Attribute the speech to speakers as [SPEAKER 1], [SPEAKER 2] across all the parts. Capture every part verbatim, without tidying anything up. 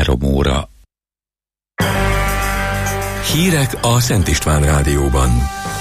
[SPEAKER 1] három óra.
[SPEAKER 2] Hírek a Szent István Rádióban.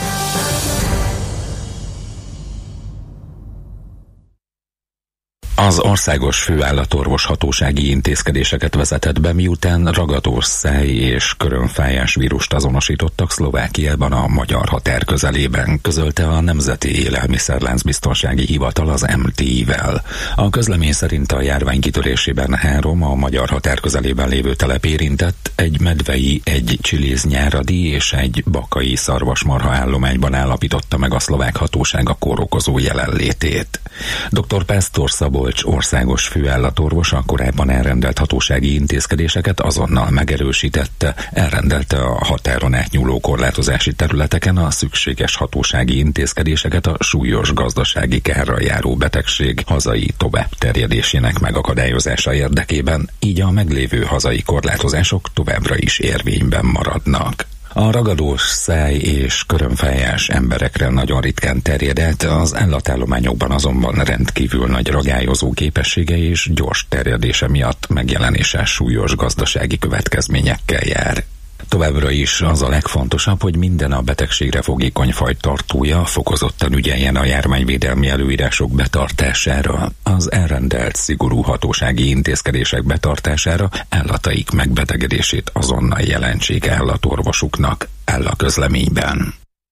[SPEAKER 1] Az országos főállatorvos hatósági intézkedéseket vezetett be, miután ragadós száj és körömfájás vírust azonosítottak Szlovákiában a magyar határ közelében, közölte a Nemzeti Élelmiszerláncbiztonsági Hivatal az em té i-vel. A közlemény szerint a járvány kitörésében három a magyar határ közelében lévő telep érintett, egy medvei, egy csiléznyáradi és egy bakai szarvasmarha állományban állapította meg a szlovák hatóság a kórokozó jelenlétét. dr. Pásztor Szabolcs országos főállatorvos a korábban elrendelt hatósági intézkedéseket azonnal megerősítette, elrendelte a határon átnyúló korlátozási területeken a szükséges hatósági intézkedéseket a súlyos gazdasági kárral járó betegség hazai tovább terjedésének megakadályozása érdekében, így a meglévő hazai korlátozások továbbra is érvényben maradnak. A ragadós száj és körömfájás emberekre nagyon ritkán terjed át, az állatállományokban azonban rendkívül nagy ragályozó képessége és gyors terjedése miatt megjelenése súlyos gazdasági következményekkel jár. Továbbra is az a legfontosabb, hogy minden a betegségre fogékony faj tartója fokozottan ügyeljen a járványvédelmi előírások betartására, az elrendelt szigorú hatósági intézkedések betartására, állataik megbetegedését azonnal jelentsék állatorvosuknak, áll a közleményben.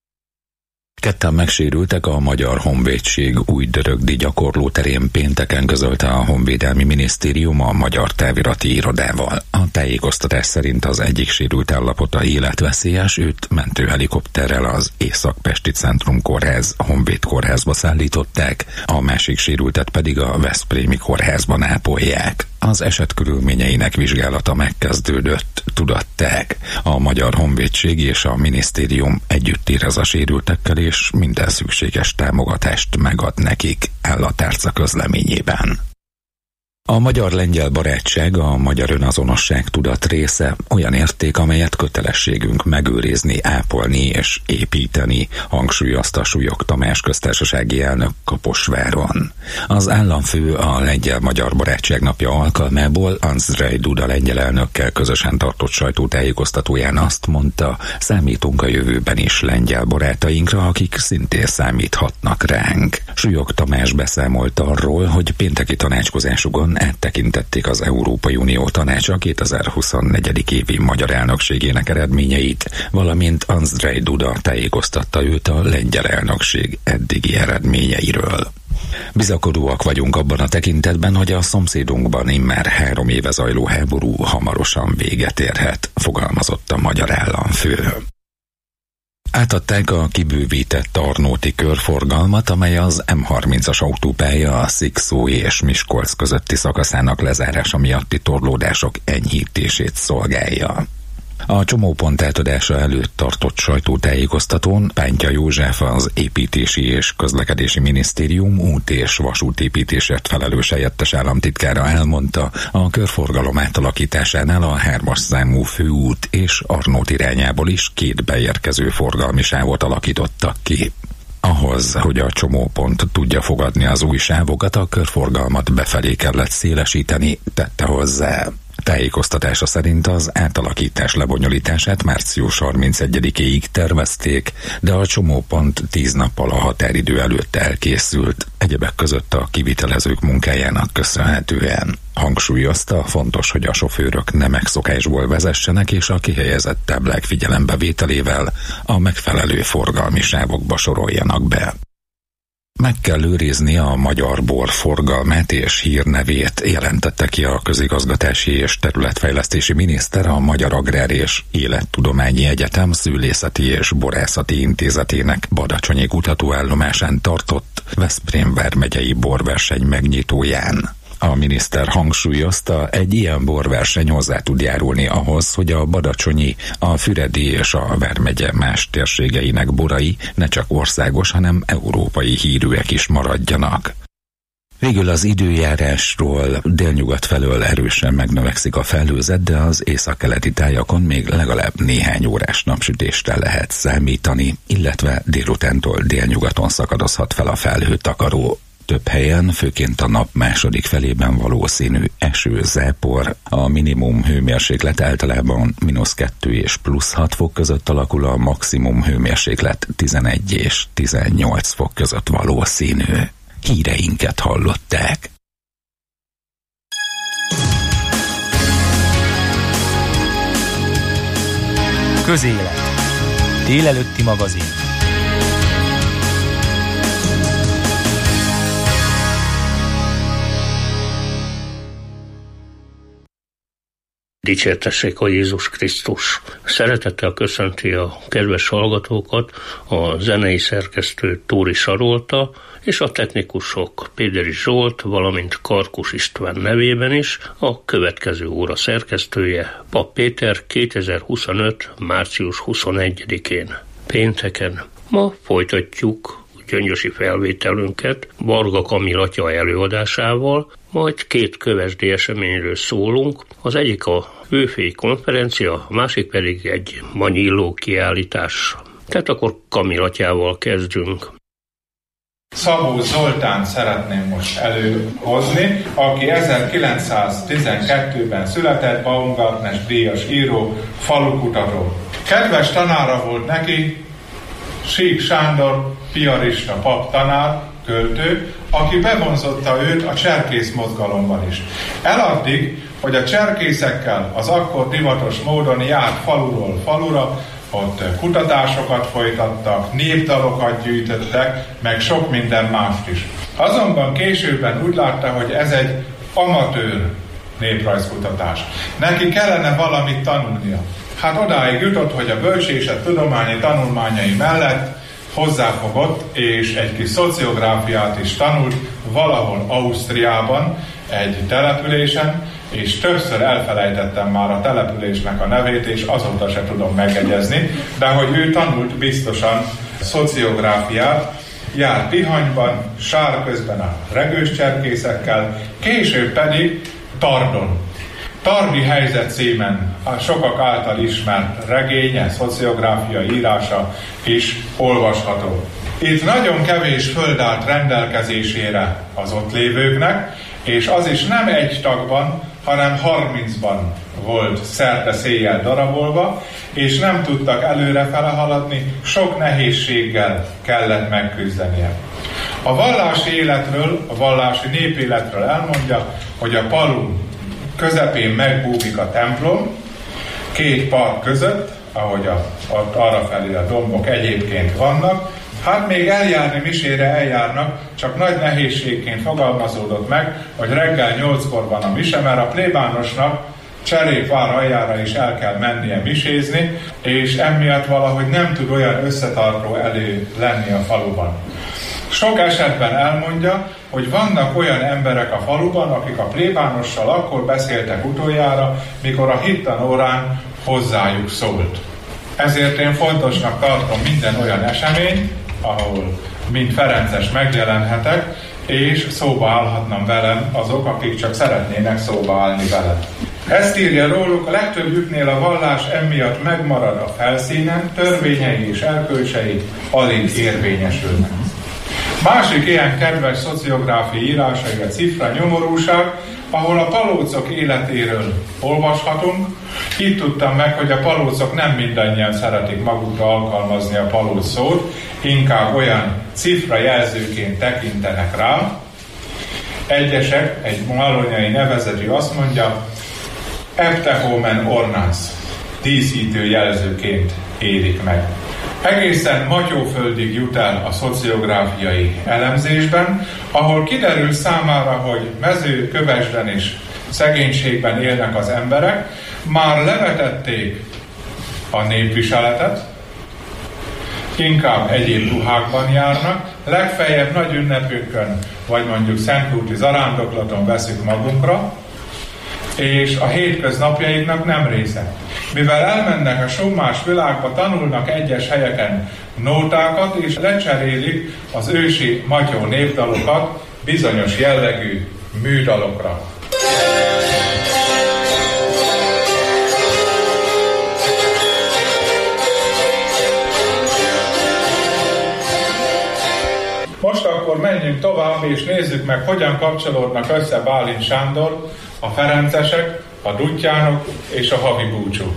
[SPEAKER 1] Ketten megsérültek a Magyar Honvédség Újdörögdi gyakorlóterén pénteken, közölte a Honvédelmi Minisztérium a Magyar Távirati Irodával. A tájékoztatás szerint az egyik sérült állapota életveszélyes, őt mentőhelikopterrel az Észak-Pesti Centrum Kórház Honvéd kórházba szállították, a másik sérültet pedig a Veszprémi kórházban ápolják. Az eset körülményeinek vizsgálata megkezdődött, tudatták. A Magyar Honvédség és a minisztérium együtt érez a sérültekkel, és minden szükséges támogatást megad nekik, áll a tárca közleményében. A magyar-lengyel barátság a magyar önazonosság tudat része, olyan érték, amelyet kötelességünk megőrizni, ápolni és építeni, hangsúlyozta Súlyog Tamás köztársasági elnök Kaposváron. Az államfő a lengyel-magyar barátság napja alkalmából Andrzej Duda lengyel elnökkel közösen tartott sajtótájékoztatóján azt mondta, számítunk a jövőben is lengyel barátainkra, akik szintén számíthatnak ránk. Súlyog Tamás beszámolt arról, hogy pénteki tanácskozásukon áttekintették az Európai Unió Tanácsa kétezer-huszonnégy. évi magyar elnökségének eredményeit, valamint Andrzej Duda tájékoztatta őt a lengyel elnökség eddigi eredményeiről. Bizakodóak vagyunk abban a tekintetben, hogy a szomszédunkban immár három éve zajló háború hamarosan véget érhet, fogalmazott a magyar államfő. Átadták a kibővített Tarnóti körforgalmat, amely az em harmincas autópálya a Szikszó és Miskolc közötti szakaszának lezárása miatti torlódások enyhítését szolgálja. A csomópont átadása előtt tartott sajtótájékoztatón Pántya József, az Építési és Közlekedési Minisztérium út- és vasútépítésért felelős helyettes államtitkára elmondta, a körforgalom átalakításánál a hármas számú főút és Arnót irányából is két beérkező forgalmi sávot alakítottak ki. Ahhoz, hogy a csomópont tudja fogadni az új sávokat, a körforgalmat befelé kellett szélesíteni, tette hozzá. Tájékoztatása szerint az átalakítás lebonyolítását március harmincegyedikéig tervezték, de a csomópont tíz nappal a határidő előtt elkészült, egyebek között a kivitelezők munkájának köszönhetően. Hangsúlyozta, fontos, hogy a sofőrök nem megszokásból vezessenek, és a kihelyezett táblák figyelembevételével a megfelelő forgalmi sávokba soroljanak be. Meg kell őrizni a magyar bor forgalmát és hírnevét, jelentette ki a közigazgatási és területfejlesztési miniszter a Magyar Agrár és Élettudományi Egyetem Szőlészeti és Borászati Intézetének Badacsonyi kutatóállomásán tartott Veszprém vármegyei borverseny megnyitóján. A miniszter hangsúlyozta, egy ilyen borverseny hozzá tud járulni ahhoz, hogy a badacsonyi, a füredi és a Vármegye más térségeinek borai ne csak országos, hanem európai hírűek is maradjanak. Végül az időjárásról: délnyugat felől erősen megnövekszik a felhőzet, de az északkeleti tájakon még legalább néhány órás napsütésre lehet számítani, illetve délutántól délnyugaton szakadozhat fel a felhőtakaró. Több helyen, főként a nap második felében valószínű eső, zápor, a minimum hőmérséklet általában mínusz kettő és plusz hat fok között alakul, a maximum hőmérséklet tizenegy és tizennyolc fok között valószínű. Híreinket hallották.
[SPEAKER 3] Közélet. Délelőtti magazin.
[SPEAKER 4] Dicsértessék a Jézus Krisztus! Szeretettel köszönti a kedves hallgatókat a zenei szerkesztő Tóri Sarolta és a technikusok Péderi Zsolt, valamint Karkus István nevében is a következő óra szerkesztője Pap Péter kétezer-huszonöt. március huszonegyedikén, pénteken. Ma folytatjuk gyöngyösi felvételünket Varga Kamil atya előadásával, majd két kövesdi eseményről szólunk, az egyik a Vőfély konferencia, a másik pedig egy Manyilló kiállítás. Tehát akkor Kamil atyával kezdünk.
[SPEAKER 5] Szabó Zoltán szeretném most előhozni, aki ezerkilencszáztizenkettőben született, Baumgartner díjas író, falukutató. Kedves tanára volt neki Sík Sándor, piarista paptanár, költő, aki bevonzotta őt a cserkész mozgalomban is. Eladdig, hogy a cserkészekkel az akkor divatos módon járt faluról falura, ott kutatásokat folytattak, népdalokat gyűjtöttek, meg sok minden mást is. Azonban későbben úgy látta, hogy ez egy amatőr néprajzkutatás. Neki kellene valamit tanulnia. Hát odáig jutott, hogy a bölcsészet tudományi tanulmányai mellett hozzáfogott, és egy kis szociográfiát is tanult valahol Ausztriában, egy településen, és többször elfelejtettem már a településnek a nevét, és azóta se tudom megegyezni, de hogy ő tanult biztosan szociográfiát, jár Tihanyban, sár közben a regős cserkészekkel, később pedig Tardon. Tardi helyzet címen a sokak által ismert regénye, szociográfia írása is olvasható. Itt nagyon kevés föld állt rendelkezésére az ott lévőknek, és az is nem egy tagban, hanem harmincban volt szerte széjjel darabolva, és nem tudtak előrefele haladni, sok nehézséggel kellett megküzdenie. A vallási életről, a vallási népéletről elmondja, hogy a Palu közepén megbúvik a templom, két park között, ahogy a, a, arrafelé a dombok egyébként vannak, hát még eljárni misére eljárnak, csak nagy nehézségként fogalmazódott meg, hogy reggel nyolckor van a mise, mert a plébánosnak Cserépvár aljára is el kell mennie misézni, és emiatt valahogy nem tud olyan összetartó elő lenni a faluban. Sok esetben elmondja, hogy vannak olyan emberek a faluban, akik a plébánossal akkor beszéltek utoljára, mikor a hittanórán hozzájuk szólt. Ezért én fontosnak tartom minden olyan esemény, ahol mint Ferences megjelenhetek, és szóba állhatnam velem azok, akik csak szeretnének szóba állni velem. Ezt írja róluk, a legtöbbjüknél a vallás emiatt megmarad a felszínen, törvényei és erkölcsei alig érvényesülnek. Másik ilyen kedves szociográfiai írásai a Cifra nyomorúság, ahol a palócok életéről olvashatunk. Itt tudtam meg, hogy a palócok nem mindannyian szeretik magukra alkalmazni a palóc szót, inkább olyan cifra jelzőként tekintenek rá. Egyesek, egy malonyai nevezetű azt mondja, eptehomen ornans, díszítő jelzőként érik meg. Egészen Matyóföldig jut el a szociográfiai elemzésben, ahol kiderül számára, hogy Mező, Kövesden és szegénységben élnek az emberek, már levetették a népviseletet, inkább egyéb ruhákban járnak, legfeljebb nagy ünnepünkön, vagy mondjuk Szentúti zarándoklaton veszük magunkra, és a hétköznapjaiknak nem része. Mivel elmennek a sommás világba, tanulnak egyes helyeken nótákat, és lecserélik az ősi matyó népdalokat bizonyos jellegű műdalokra. Most akkor menjünk tovább, és nézzük meg, hogyan kapcsolódnak össze Bálint Sándor, a ferencesek, a duttyánok és a havi búcsú.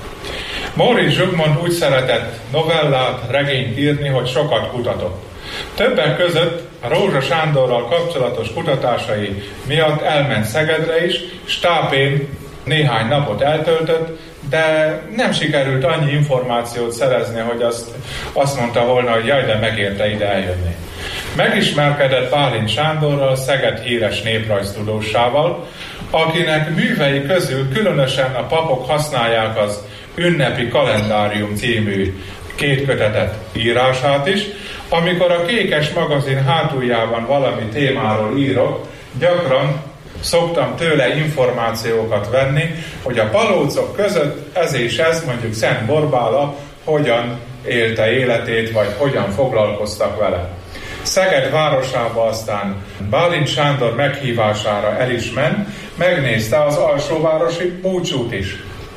[SPEAKER 5] Móricz Zsigmond úgy szeretett novellát, regényt írni, hogy sokat kutatott. Többek között a Rózsa Sándorral kapcsolatos kutatásai miatt elment Szegedre is, Stápén néhány napot eltöltött, de nem sikerült annyi információt szerezni, hogy azt, azt mondta volna, hogy jaj, de megérte ide eljönni. Megismerkedett Bálint Sándorral, Szeged híres néprajztudósával, akinek művei közül különösen a papok használják az Ünnepi Kalendárium című kétkötetet írását is. Amikor a Kékes magazin hátuljában valami témáról írok, gyakran szoktam tőle információkat venni, hogy a palócok között ez és ez, mondjuk Szent Borbála hogyan élte életét, vagy hogyan foglalkoztak vele. Szeged városába aztán Bálint Sándor meghívására el is ment, megnézte az alsóvárosi búcsút is.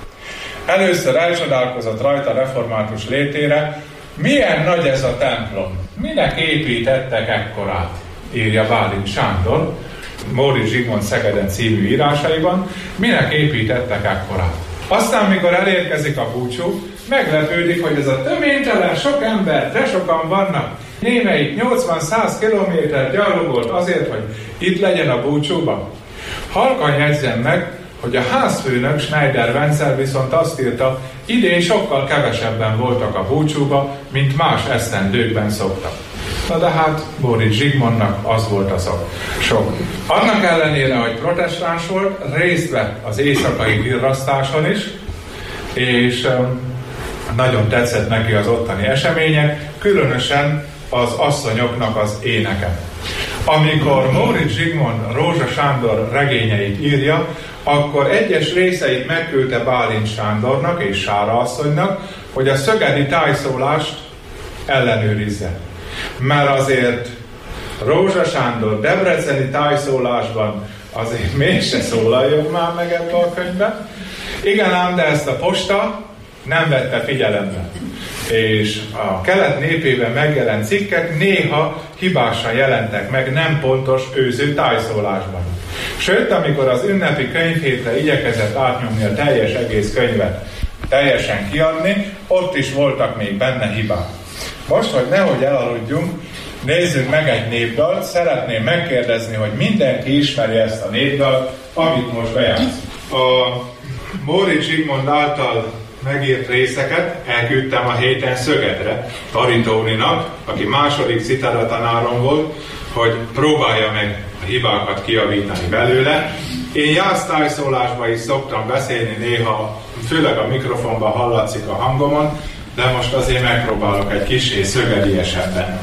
[SPEAKER 5] Először elcsodálkozott rajta református létére, milyen nagy ez a templom, minek építettek ekkorát, írja Bálint Sándor Móricz Zsigmond Szegeden című írásaiban, minek építettek ekkorát. Aztán, mikor elérkezik a búcsú, meglepődik, hogy ez a töménytelen sok ember, de sokan vannak. Némelyik nyolcvan-száz kilométer gyalogolt azért, hogy itt legyen a búcsúban. Halkan jegyzem meg, hogy a házfőnök Schneider Wenzel viszont azt írta, idén sokkal kevesebben voltak a búcsúba, mint más esztendőkben szoktak. Na de hát Móricz Zsigmondnak az volt az a sok. Annak ellenére, hogy protestáns volt, részt vett az éjszakai virrasztáson is, és um, nagyon tetszett neki az ottani események, különösen az asszonyoknak az éneke. Amikor Móricz Zsigmond Rózsa Sándor regényeit írja, akkor egyes részeit megküldte Bálint Sándornak és Sára asszonynak, hogy a szögedi tájszólást ellenőrizze. Mert azért Rózsa Sándor debreceni tájszólásban azért mégse szólaljon már meg ebbe a könyvbe. Igen ám, de ezt a posta nem vette figyelembe. És a kelet népében megjelent cikkek néha hibásan jelentek meg nem pontos őző tájszólásban. Sőt, amikor az ünnepi könyvhétre igyekezett átnyomni a teljes egész könyvet, teljesen kiadni, ott is voltak még benne hibák. Most, hogy nehogy elaludjunk, nézzük meg egy népdalt. Szeretném megkérdezni, hogy mindenki ismeri ezt a népdalt, amit most bejátszunk. A Móricz Zsigmond által megírt részeket elküldtem a héten Szögedre Tari Tóninak, aki második citera tanárom volt, hogy próbálja meg a hibákat kijavítani belőle. Én jásztájszólásban is szoktam beszélni néha, főleg a mikrofonban hallatszik a hangomon, de most azért megpróbálok egy kissé szögediesebben.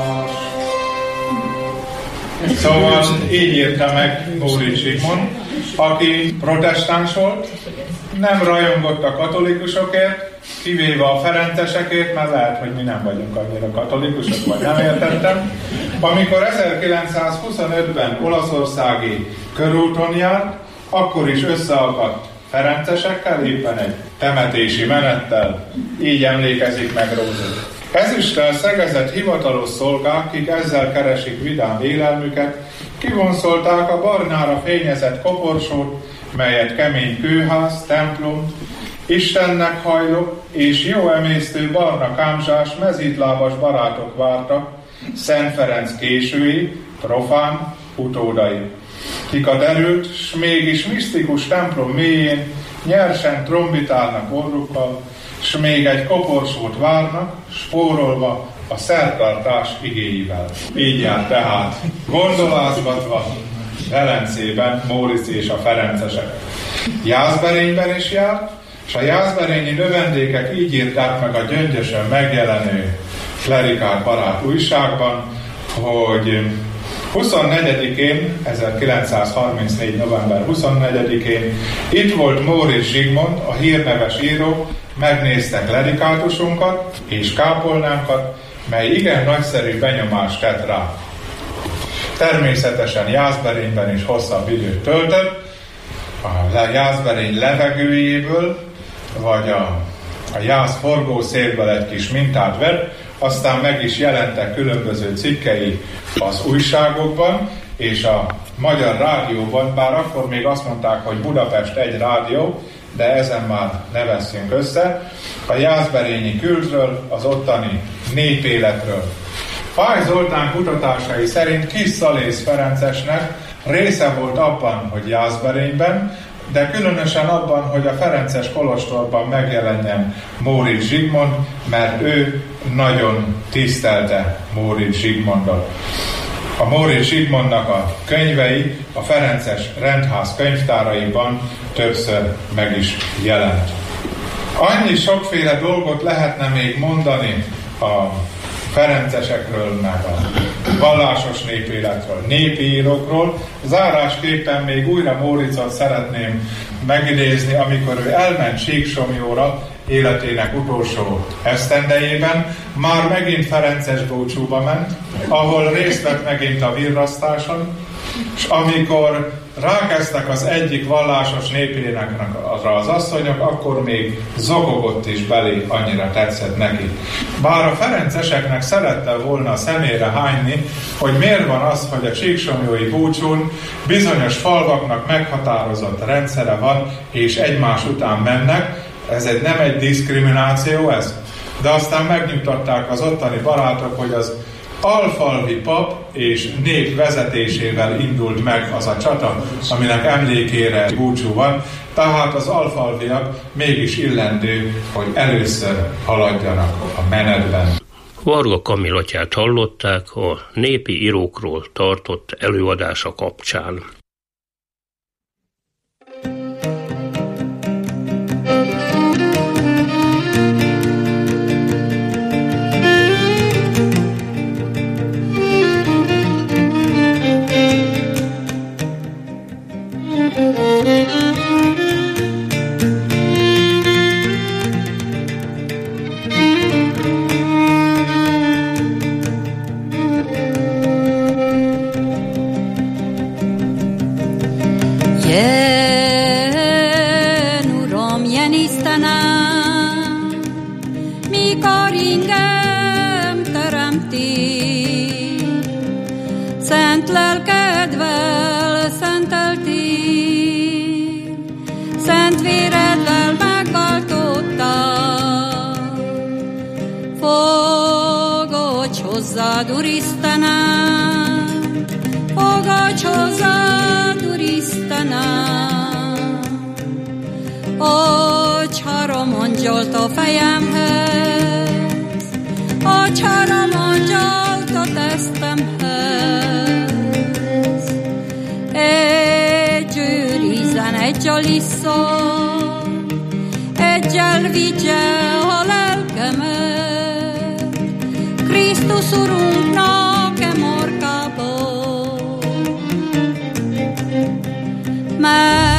[SPEAKER 5] Szóval így írta meg Móricz Zsigmond, aki protestáns volt, nem rajongott a katolikusokért, kivéve a ferencesekért, mert lehet, hogy mi nem vagyunk annyira katolikusok, vagy nem értettem. Amikor ezerkilencszázhuszonötben olaszországi körúton járt, akkor is összeakadt ferencesekkel, éppen egy temetési menettel, így emlékezik meg róla. Ezüsttel szegezett hivatalos szolgák, kik ezzel keresik vidám élelmüket, kivonszolták a barnára fényezett koporsót, melyet kemény kőház, templom, Istennek hajló és jó emésztő barna kámzsás, mezítlábas barátok vártak, Szent Ferenc késői, profán utódai, kik a derült, s mégis misztikus templom mélyén nyersen trombitálnak orrukkal, s még egy koporsót várnak, spórolva a szertartás igéivel. Így jár tehát, gondolázgatva Velencében Móricz és a ferencesek. Jászberényben is járt, és a jászberényi növendékek így írták meg a gyöngyösen megjelenő klerikál barát újságban, hogy huszonnegyedikén, ezerkilencszázharmincnégy. november huszonnegyedikén itt volt Móricz Zsigmond, a hírneves író, megnézte klerikátusunkat és kápolnánkat, mely igen nagyszerű benyomást tett rá. Természetesen Jászberényben is hosszabb időt töltött, a Jászberény levegőjéből, vagy a, a Jász forgószélből egy kis mintát vett, aztán meg is jelentek különböző cikkei az újságokban, és a Magyar Rádióban, bár akkor még azt mondták, hogy Budapest egy rádió, de ezen már ne vesszünk össze, a jászberényi kültről, az ottani népéletről. Fáj Zoltán kutatásai szerint Kis Szalész Ferencesnek része volt abban, hogy Jászberényben, de különösen abban, hogy a ferences kolostorban megjelenjen Móricz Zsigmond, mert ő nagyon tisztelte Móricz Zsigmondot. A Móricz Zsigmondnak a könyvei a ferences rendház könyvtáraiban többször meg is jelent. Annyi sokféle dolgot lehetne még mondani a ferencesekről, meg a vallásos népéletről, népi írókról. Zárásképpen még újra Móriczot szeretném megidézni, amikor ő elment Síksomjóra életének utolsó esztendejében, már megint ferences búcsúba ment, ahol részt vett megint a virrasztáson, és amikor rákezdtek az egyik vallásos népéneknek az asszonyok, akkor még zokogott is belé, annyira tetszett neki. Bár a ferenceseknek szerette volna a szemére hányni, hogy miért van az, hogy a csíksomjói búcsún bizonyos falvaknak meghatározott rendszere van, és egymás után mennek, ez egy, nem egy diszkrimináció ez, de aztán megnyugtatták az ottani barátok, hogy az alfalvi pap és nép vezetésével indult meg az a csata, aminek emlékére búcsú van, tehát az alfalviak mégis illendő, hogy először haladjanak a menetben.
[SPEAKER 4] Varga Kamilatját hallották a népi írókról tartott előadása kapcsán.
[SPEAKER 6] hozzád, Úr Istenem, fogadj hozzád, Úr Istenem, adj három angyalt a fejemhez, adj három angyalt a tesztemhez, egy őrizzen, egy a lisszon, egyel vigye a lelkemet, Krisztus Urunknak e markába, mert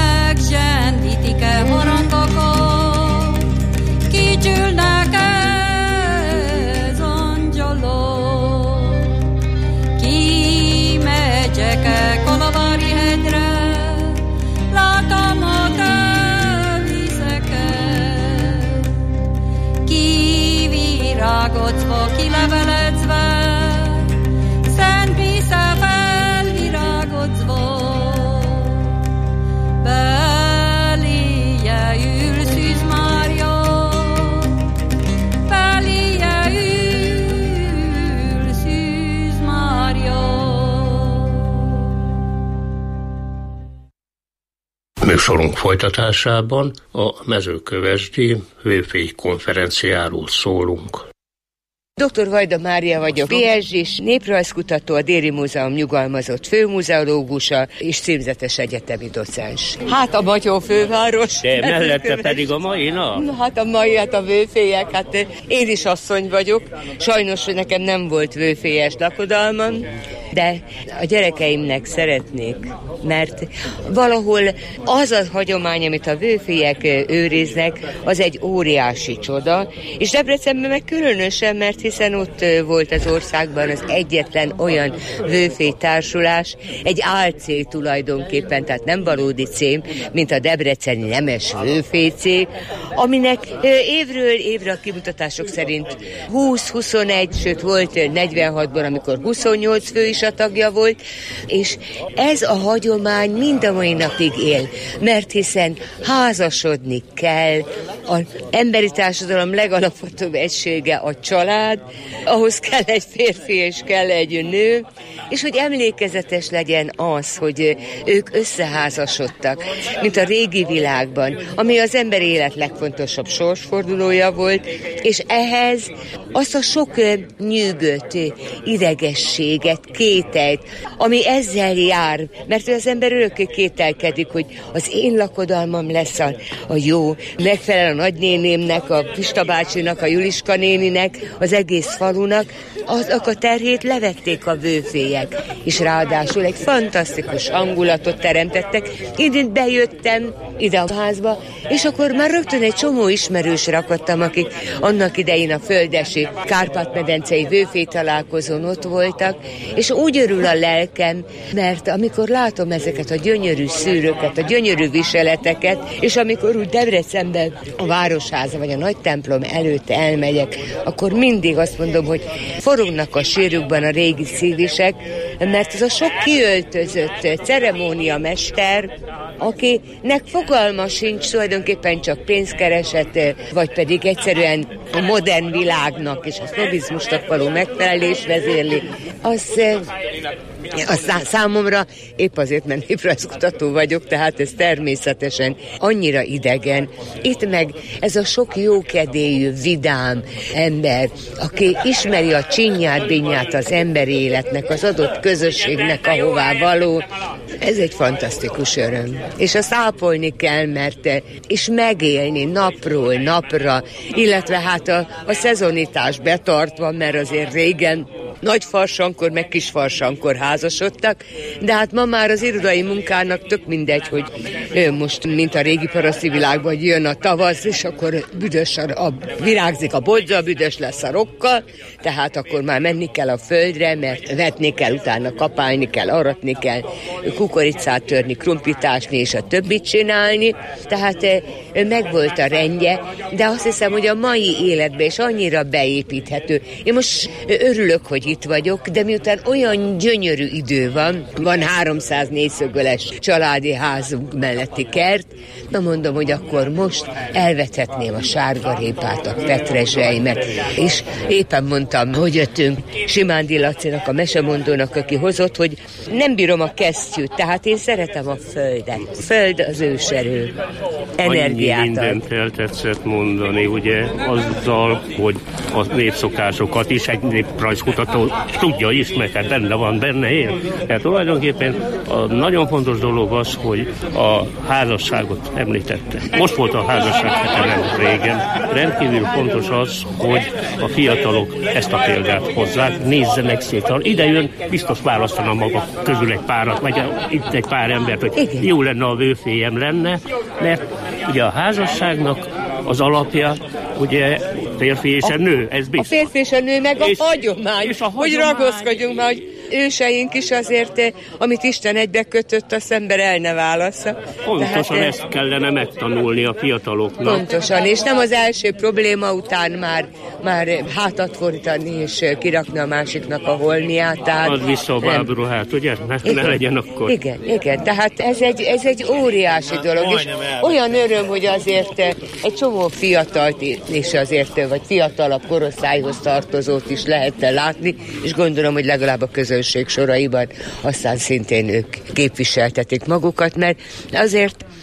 [SPEAKER 4] Műsorunk folytatásában a mezőkövesdi vőfély konferenciáról szólunk.
[SPEAKER 7] doktor Vajda Mária vagyok, bé es gés néprajzkutató, a Déri Múzeum nyugalmazott főmuzeológusa és címzetes egyetemi docens. Hát a Matyó főváros.
[SPEAKER 4] De mellette pedig a mai nap?
[SPEAKER 7] Hát a mai, hát a vőfélyek, hát én is asszony vagyok. Sajnos nekem nem volt vőfélyes lakodalmam, de a gyerekeimnek szeretnék, mert valahol az a hagyomány, amit a vőfélyek őriznek, az egy óriási csoda, és Debrecenben meg különösen, mert hiszen ott volt az országban az egyetlen olyan vőfély társulás, egy álcég tulajdonképpen, tehát nem valódi cím, mint a debreceni nemes vőfély cég, aminek évről évre a kimutatások szerint húsz-huszonegy, sőt volt negyvenhatban, amikor huszonnyolc fő is a tagja volt, és ez a hagyomány mind a mai napig él, mert hiszen házasodni kell, az emberi társadalom legalapvetőbb egysége a család, ahhoz kell egy férfi és kell egy nő, és hogy emlékezetes legyen az, hogy ők összeházasodtak, mint a régi világban, ami az emberi élet legfontosabb sorsfordulója volt, és ehhez azt a sok nyűgöt, idegességet, kételyt, ami ezzel jár, mert az ember örökké kételkedik, hogy az én lakodalmam lesz a, a jó, megfelel a nagynénémnek, a Pista bácsinak, a Juliska néninek, az egész falunak, azok a terhét levették a vőfélyek, és ráadásul egy fantasztikus hangulatot teremtettek. Én bejöttem ide a házba, és akkor már rögtön egy csomó ismerősre akadtam, akik annak idején a földesi Kárpát-medencei vőfély találkozón ott voltak, és úgy örül a lelkem, mert amikor látom ezeket a gyönyörű szűrőket, a gyönyörű viseleteket, és amikor úgy Debrecenben a Városháza vagy a nagy templom előtt elmegyek, akkor mindig azt mondom, hogy forognak a sírjukban a régi szívisek, mert ez a sok kiöltözött ceremóniamester, akinek fogalma sincs, tulajdonképpen csak pénzkereset, vagy pedig egyszerűen a modern világnak és a sznobizmusnak való megfelelés vezérli, az, az számomra épp azért, mert néprajzkutató vagyok, tehát ez természetesen annyira idegen. Itt meg ez a sok jókedélyű, vidám ember, aki ismeri a csinyát, binyát az emberi életnek, az adott közösségnek, ahová való, ez egy fantasztikus öröm. És azt ápolni kell, mert és megélni napról napra, illetve hát a, a szezonitás betartva, mert azért régen nagy farsankor, meg kis farsankor házasodtak, de hát ma már az irodai munkának tök mindegy, hogy most, mint a régi paraszti világban, hogy jön a tavasz, és akkor büdös a, a, virágzik a bodza, büdös lesz a rokka, tehát akkor már menni kell a földre, mert vetni kell, utána kapálni kell, aratni kell, kukoricát törni, krumpitásni, és a többit csinálni, tehát megvolt a rendje, de azt hiszem, hogy a mai életben is annyira beépíthető. Én most örülök, hogy itt vagyok, de miután olyan gyönyörű idő van, van háromszáz négyszögöles családi házunk melletti kert, na mondom, hogy akkor most elvethetném a sárgarépát, a petrezselymet, és éppen mondtam, hogy jöttünk Simándi Lacinak, a mesemondónak, aki hozott, hogy nem bírom a kesztyűt, tehát én szeretem a földet. Föld az őserő, energiát ad.
[SPEAKER 4] Annyi mindent eltetszett mondani, ugye, azzal, hogy a népszokásokat is egy néprajzkutató tudja is, mert hát benne van, benne él. Tehát tulajdonképpen a nagyon fontos dolog az, hogy a házasságot említette. Most volt a házasság hete nem régen. Rendkívül fontos az, hogy a fiatalok ezt a példát hozzák, nézzenek szét. Ide jön, biztos választana maga közül egy párat, vagy itt egy pár embert, hogy igen, jó lenne, a vőfélyem lenne, mert ugye a házasságnak az alapja, ugye férfi és a, a nő, ez biztos.
[SPEAKER 7] A férfi és a nő, meg a
[SPEAKER 4] és,
[SPEAKER 7] hagyomány, és a hogy hagyomány, ragaszkodjunk már, hogy őseink is azért, amit Isten egybe kötött, azt ember el ne válassza.
[SPEAKER 4] Pontosan tehát, ezt kellene megtanulni a fiataloknak.
[SPEAKER 7] Pontosan, és nem az első probléma után már, már hátat fordítani, és kirakni a másiknak a holmiát. Tehát,
[SPEAKER 4] ad vissza a bábruhát, ugye? Ne, ne legyen akkor.
[SPEAKER 7] Igen, igen, tehát ez egy, ez egy óriási dolog, és olyan öröm, hogy azért egy csomó fiatalt, és azért, vagy fiatalabb korosztályhoz tartozót is lehet látni, és gondolom, hogy legalább a közönség soraiban aztán szintén ők képviseltetik magukat, mert azért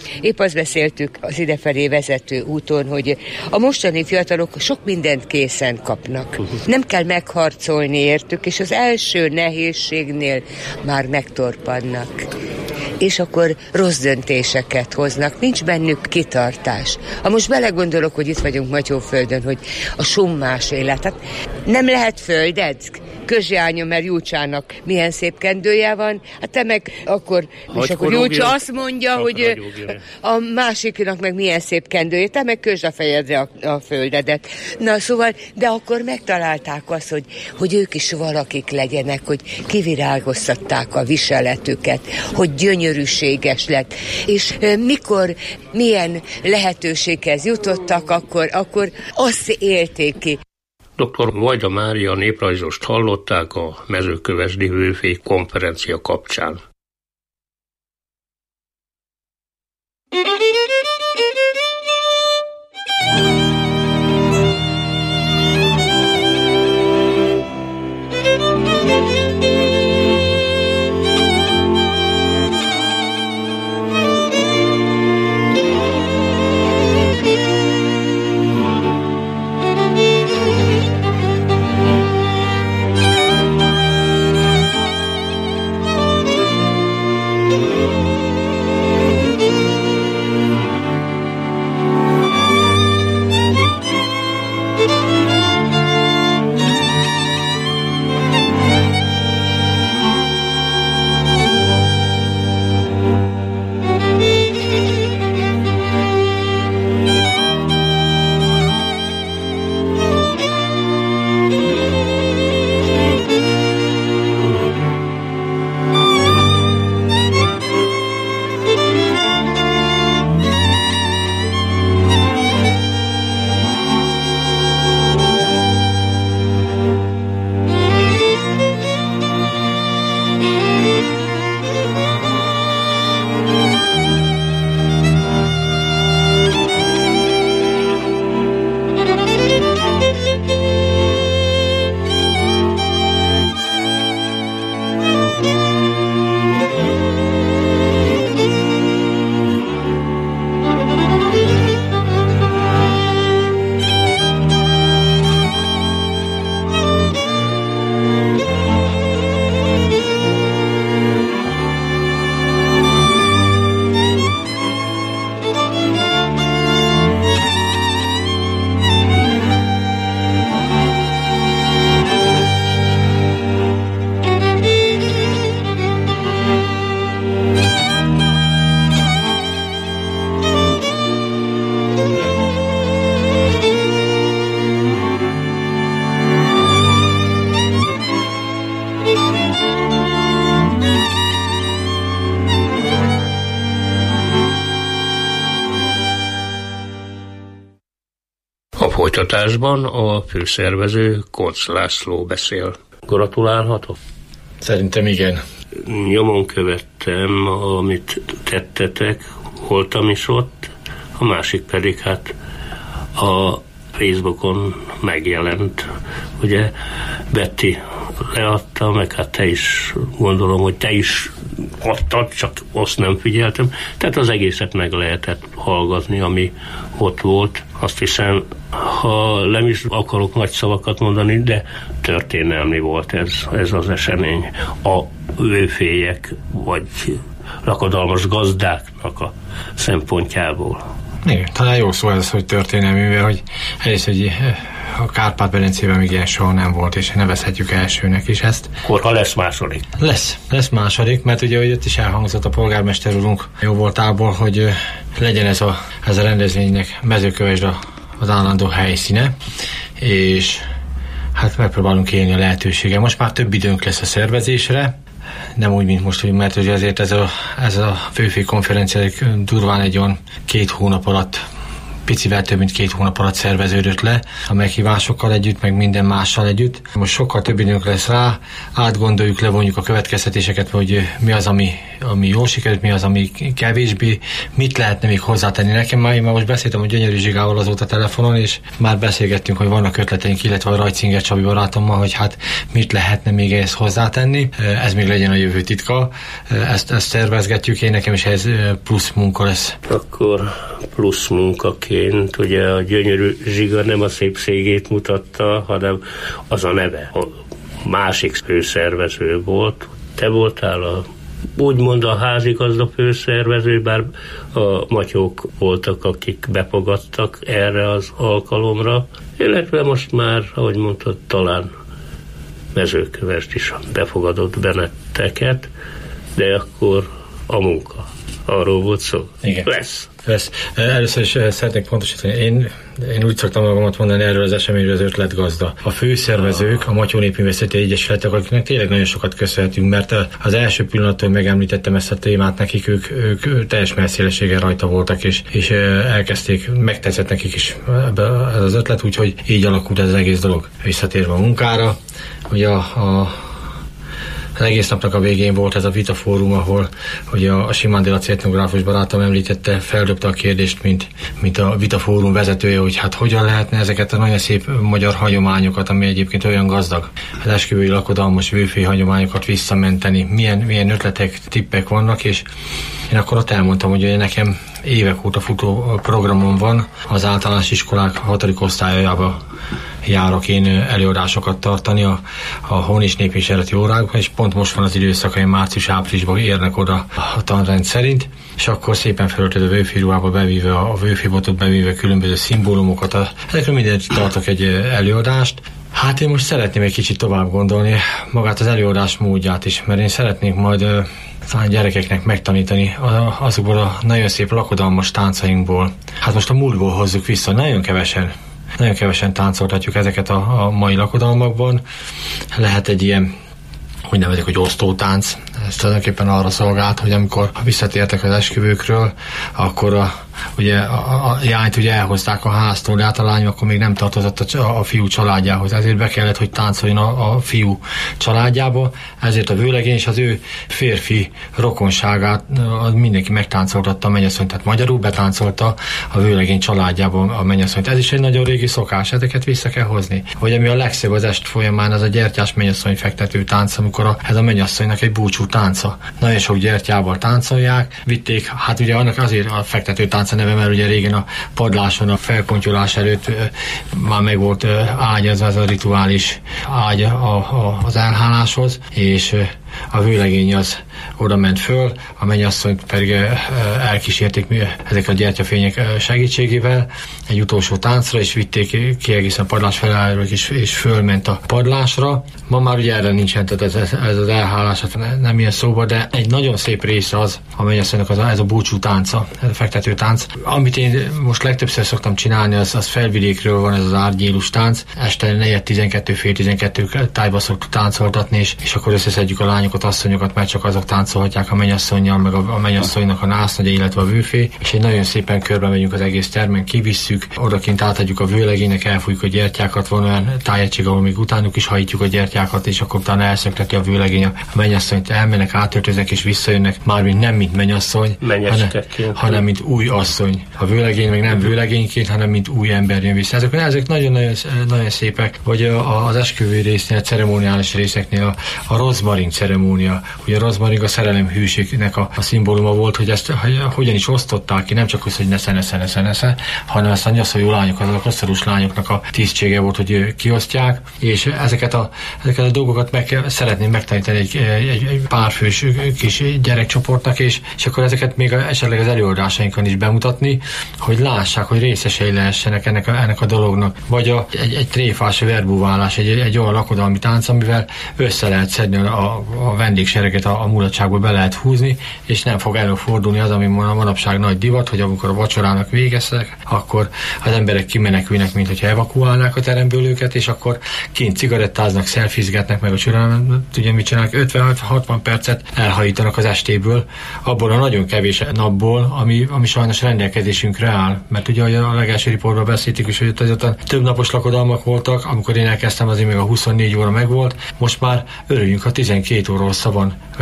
[SPEAKER 7] Épp azt beszéltük az idefelé vezető úton, hogy a mostani fiatalok sok mindent készen kapnak. Nem kell megharcolni értük, és az első nehézségnél már megtorpannak. És akkor rossz döntéseket hoznak, nincs bennük kitartás. Ha most belegondolok, hogy itt vagyunk Matyóföldön, hogy a summás élet, hát nem lehet földed? Közjánya, mert Júcsának milyen szép kendője van, hát te meg akkor, és akkor Júcsa azt mondja, hogy a másiknak meg milyen szép kendője, te meg közd a fejedre a, a földedet. Na szóval, de akkor megtalálták azt, hogy, hogy ők is valakik legyenek, hogy kivirágoztatták a viseletüket, hogy gyönyörűséges lett, és mikor milyen lehetőséghez jutottak, akkor, akkor azt élték ki.
[SPEAKER 4] doktor Vajda Mária néprajzost hallották a mezőkövesdi hőfély konferencia kapcsán. Folytatásban a főszervező Koncz László beszél. Gratulálhatok?
[SPEAKER 8] Szerintem igen.
[SPEAKER 4] Nyomon követtem, amit tettetek, voltam is ott, a másik pedig hát a Facebookon megjelent. Ugye Betty leadta, meg hát te is, gondolom, hogy te is adtad, csak azt nem figyeltem. Tehát az egészet meg lehetett hallgatni, ami ott volt. Azt hiszem, ha nem is akarok nagy szavakat mondani, de történelmi volt ez, ez az esemény. A vőfélyek, vagy lakodalmas gazdáknak a szempontjából.
[SPEAKER 8] Igen, talán jó szó ez, hogy történelmi, mivel hogy egyrészt, hogy a Kárpát-medencében még ilyen soha nem volt, és nevezhetjük elsőnek is ezt.
[SPEAKER 4] Akkor ha lesz második?
[SPEAKER 8] Lesz, lesz második, mert ugye, hogy ott is elhangzott a polgármester úrunk jó voltából, hogy legyen ez a, ez a rendezvénynek Mezőkövesd az állandó helyszíne, és hát megpróbálunk élni a lehetőséggel. Most már több időnk lesz a szervezésre, nem úgy, mint most, mert ugye azért ez a, ez a főfély konferencia durván egy olyan két hónap alatt, picivel több mint két hónap alatt szerveződött le, a meghívásokkal együtt, meg minden mással együtt. Most sokkal több időnk lesz rá, átgondoljuk, levonjuk a következtetéseket, hogy mi az, ami ami jól sikerült, mi az, ami kevésbé, mit lehetne még hozzátenni. Nekem már, én már most beszéltem a Gyönyörű Zsigával azóta telefonon, és már beszélgettünk, hogy vannak ötleteink, illetve a Rajcinger Csabi barátommal, hogy hát mit lehetne még ehhez hozzátenni. Ez még legyen a jövő titka. Ezt, ezt tervezgetjük, én nekem is ez plusz munka lesz.
[SPEAKER 4] Akkor plusz munkaként, ugye a Gyönyörű Zsiga nem a szépségét mutatta, hanem az a neve. A másik főszervező volt. Te voltál a úgymond a házigazda főszervező, bár a matyók voltak, akik befogadtak erre az alkalomra, illetve most már, ahogy mondtad, talán Mezőkövesd is befogadott benneteket, de akkor a munka. Arról volt szó.
[SPEAKER 8] Igen.
[SPEAKER 4] Lesz.
[SPEAKER 8] Lesz. Először is szeretnék pontosítani. Én, én úgy szoktam magamat mondani erről az eseményről, az ötletgazda. A főszervezők, a Matyó Népművészeti Egyesületek, akiknek tényleg nagyon sokat köszönhetünk, mert az első pillanattól megemlítettem ezt a témát nekik, ők, ők teljes messzélességgel rajta voltak, és, és elkezdték, megtetszett nekik is ez az ötlet, úgyhogy így alakult ez az egész dolog. Visszatérve a munkára, ugye a, a az egész napnak a végén volt ez a vitafórum, ahol ugye a Simán Délaci etnográfus barátom említette, feldobta a kérdést, mint, mint a vitafórum vezetője, hogy hát hogyan lehetne ezeket a nagyon szép magyar hagyományokat, ami egyébként olyan gazdag, az esküvői lakodalmas vőfély hagyományokat visszamenteni, milyen, milyen ötletek, tippek vannak, és én akkor ott elmondtam, hogy nekem évek óta futó programom van, az általános iskolák hatodik osztályába járok én előadásokat tartani a, a hon- és népművészeti órákban, és pont most van az időszak, hogy március-áprilisban érnek oda a tanrend szerint, és akkor szépen felöltöd a vőféruhába bevíve, a vőfébotot bevíve különböző szimbólumokat, a, ezekről mindent tartok egy előadást. Hát én most szeretném egy kicsit tovább gondolni magát az előadás módját is, mert én szeretnék majd talán gyerekeknek megtanítani azokból a nagyon szép lakodalmas táncainkból. Hát most a múltból hozzuk vissza, nagyon kevesen, nagyon kevesen táncoltatjuk ezeket a, a mai lakodalmakban. Lehet egy ilyen, úgy nevezik, hogy osztótánc. Ez tulajdonképpen arra szolgált, hogy amikor visszatértek az esküvőkről, akkor a, ugye a, a jányt ugye elhozták a háztól, de hát a lány akkor még nem tartozott a, a fiú családjához. Ezért be kellett, hogy táncoljon a, a fiú családjába, ezért a vőlegény és az ő férfi rokonságát mindenki megtáncoltatta a mennyasszonyt, tehát magyarul betáncolta a vőlegény családjába a mennyasszonyt. Ez is egy nagyon régi szokás, ezeket vissza kell hozni. Vagy ami a legszebb az est folyamán, az a gyertyás mennyasszony fektető tánc, amikor a, ez a mennyasszonynak egy búcsú tánca. Nagyon sok gyertyával táncolják, vitték, hát ugye annak azért a fektető tánca neve, mert ugye régen a padláson, a felkontyolás előtt már meg volt ágyazva az a rituális ágy a, a, az elháláshoz, és a vőlegény az oda ment föl, a mennyasszonyt pedig elkísérték ezek a gyertyafények segítségével egy utolsó táncra, és vitték ki egészen a padlás felállóról, és, és fölment a padlásra. Ma már ugye erre nincsen, tehát ez, ez, ez az elhálás nem ilyen szóba, de egy nagyon szép része az a mennyasszonynak az, ez a búcsú tánca, ez a fektető tánc. Amit én most legtöbbször szoktam csinálni, az, az felvidékről van ez az árgyélus tánc. Este negyed tizenkettő, fél tizenkettő tájba szoktuk táncoltatni, és, és akkor összeszedjük a lányokat, asszonyokat, mert csak azok táncolhatják a mennyasszonnyal, meg a, a mennyasszonynak a násznagya, illetve a vőfé, és egy nagyon szépen körbe megyünk az egész termen, kivisszük, odakint átadjuk a vőlegénynek, elfújjuk a gyertyákat, van olyan tájegység, ahol még utánuk is hajítjuk a gyertyákat, és akkor utána elszökteti a vőlegény a mennyasszonyt, elmennek, átöltöznek és visszajönnek, mármint nem mint mennyasszony, hanem, hanem mint új asszony. A vőlegény meg nem vőlegényként, hanem mint új ember jön vissza. Ezek, ezek nagyon-nagyon nagyon szépek, vagy az esküvő résznél, a ceremoniális részeknél a, a rozmarin ceremónia. Ugye a rozmarin a szerelem hűségnek a, a szimbóluma volt, hogy ezt hogy, hogyan is osztották ki, nem csak az, hogy nesze, nesze, nesze, nesze, hanem ezt a nyaszoló lányok, azok a koszorús lányoknak a tisztsége volt, hogy kiosztják, és ezeket a, ezeket a dolgokat meg kell, szeretném megtanítani egy, egy, egy párfős kis gyerekcsoportnak, és, és akkor ezeket még a, esetleg az előadásainkon is bemutatni, hogy lássák, hogy részesei lehessenek ennek a, ennek a dolognak. Vagy a, egy, egy tréfás verbúválás, egy, egy olyan lakodalmi tánc, amivel össze lehet szedni a, a vendégsereget a, a mulatságból be lehet húzni, és nem fog előfordulni az, ami a manapság nagy divat, hogy amikor a vacsorának végeztek, akkor az emberek kimenekülnek, mint hogyha evakuálnák a teremből őket, és akkor kint cigarettáznak, szelfizgetnek, meg a csörelem, ugye mit csinálnak, ötven-hatvan percet elhajítanak az estéből, abból a nagyon kevés napból, ami, ami sajnos rendelkezésünkre áll. Mert ugye a legelső riportban beszéltük is, hogy ott több napos lakodalmak voltak, amikor én elkezdtem, azért még a huszonnégy óra megvolt, most már örüljünk, ha tizenkét óra hossza van. Hogy ebből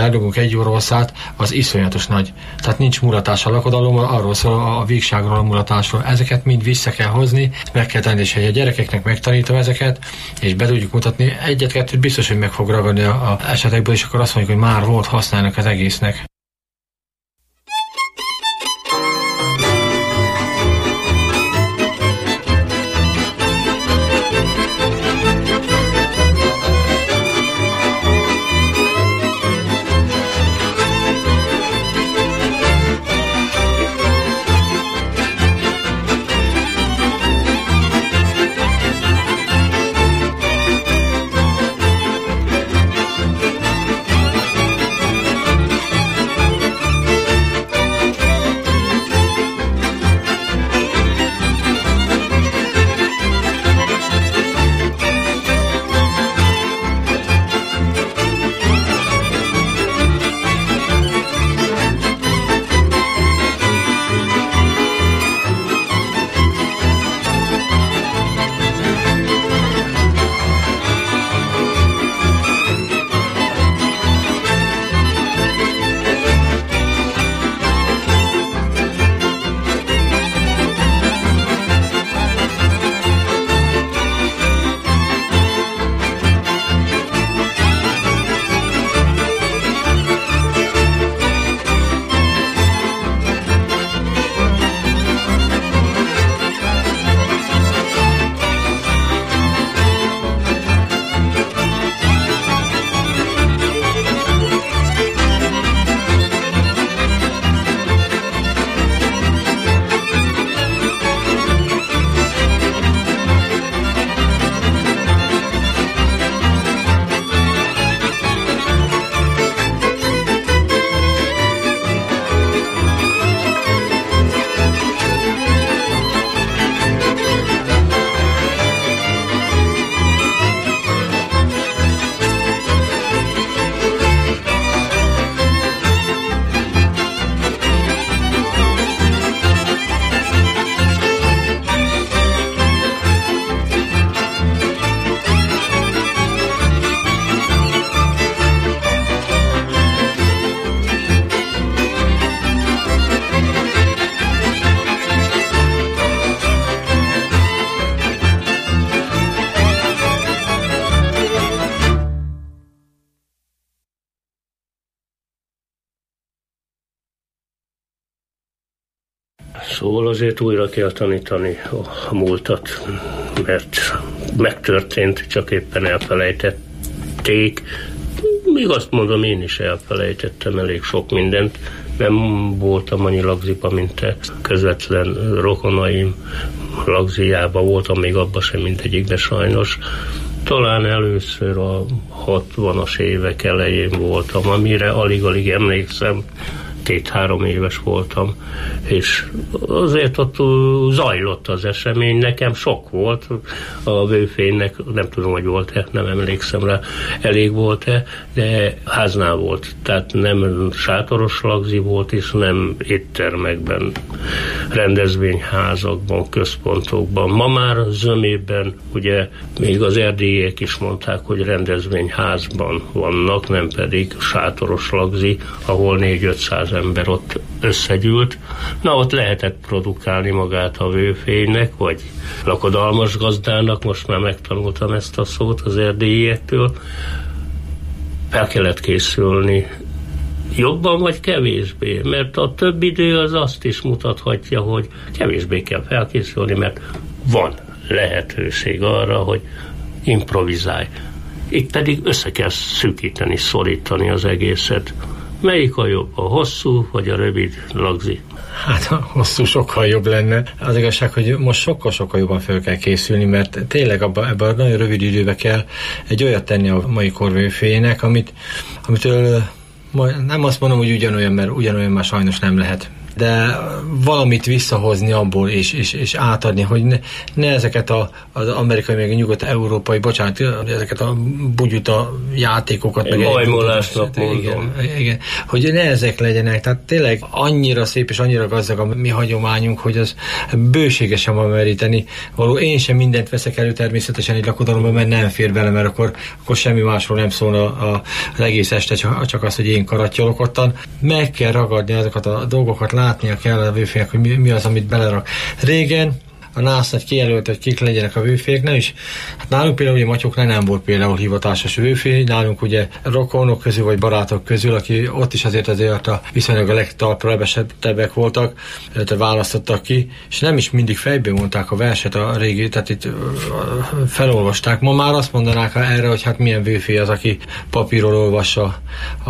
[SPEAKER 8] eldugunk egy oroszát, az iszonyatos nagy. Tehát nincs mulatás a lakodalom, arról szól a vígságról, a mulatásról. Ezeket mind vissza kell hozni, meg kell tenni, és hogy a gyerekeknek megtanítom ezeket, és be tudjuk mutatni. Egyet-kettőt biztos, hogy meg fog ragadni a, a esetekből, és akkor azt mondjuk, hogy már volt használnak az egésznek.
[SPEAKER 4] Szóval azért újra kell tanítani a múltat, mert megtörtént, csak éppen elfelejtették. Még azt mondom, én is elfelejtettem elég sok mindent. Nem voltam annyi lagziba, mint te. Közvetlen rokonaim lagziába voltam, még abban sem mindegyikben sajnos. Talán először a hatvanas évek elején voltam, amire alig-alig emlékszem. Két-három éves voltam, és azért ott zajlott az esemény, nekem sok volt, a vőfénynek, nem tudom, hogy volt-e, nem emlékszem rá, elég volt-e, de háznál volt, tehát nem sátoros lagzi volt, és nem éttermekben, rendezvényházakban, központokban. Ma már zömében, ugye még az erdélyiek is mondták, hogy rendezvényházban vannak, nem pedig sátoros lagzi, ahol négy-ötszáz ember ott összegyűlt. Na, ott lehetett produkálni magát a vőfénynek, vagy lakodalmas gazdának, most már megtanultam ezt a szót az erdélyektől. Fel kellett készülni jobban vagy kevésbé, mert a több idő az azt is mutathatja, hogy kevésbé kell felkészülni, mert van lehetőség arra, hogy improvizálj. Itt pedig össze kell szűkíteni, szorítani az egészet. Melyik a jobb, a hosszú vagy a rövid lagzi?
[SPEAKER 8] Hát a hosszú sokkal jobb lenne. Az igazság, hogy most sokkal-sokkal jobban fel kell készülni, mert tényleg abba, ebben a nagyon rövid időbe kell egy olyat tenni a mai korvőféjének, amit, amitől nem azt mondom, hogy ugyanolyan, mert ugyanolyan már sajnos nem lehet. de valamit visszahozni abból, és, és, és átadni, hogy ne, ne ezeket a, az amerikai, meg a nyugat-európai, bocsánat, ezeket a bugyuta játékokat, meg
[SPEAKER 4] majmolásnak mondom.
[SPEAKER 8] Igen, igen, hogy ne ezek legyenek, tehát tényleg annyira szép és annyira gazdag a mi hagyományunk, hogy az bőségesen van meríteni. Való, én sem mindent veszek elő természetesen egy lakodalomban, mert nem fér bele, mert akkor, akkor semmi másról nem szólna a, az egész este, csak, csak az, hogy én karattyolok ottan. Meg kell ragadni ezeket a dolgokat, látnia kell a vőfének, hogy mi, mi az, amit belerak. Régen a nász nagy kijelölt, hogy kik legyenek a vőfék, nem is. Hát nálunk például ugye Matyóknál nem volt például hivatásos vőfé, nálunk ugye rokonok közül, vagy barátok közül, aki ott is azért azért a viszonylag a legtalpraebesebbek voltak, tehát választottak ki, és nem is mindig fejből mondták a verset a régi, tehát itt felolvasták. Ma már azt mondanák erre, hogy hát milyen vőfé az, aki papírról olvassa a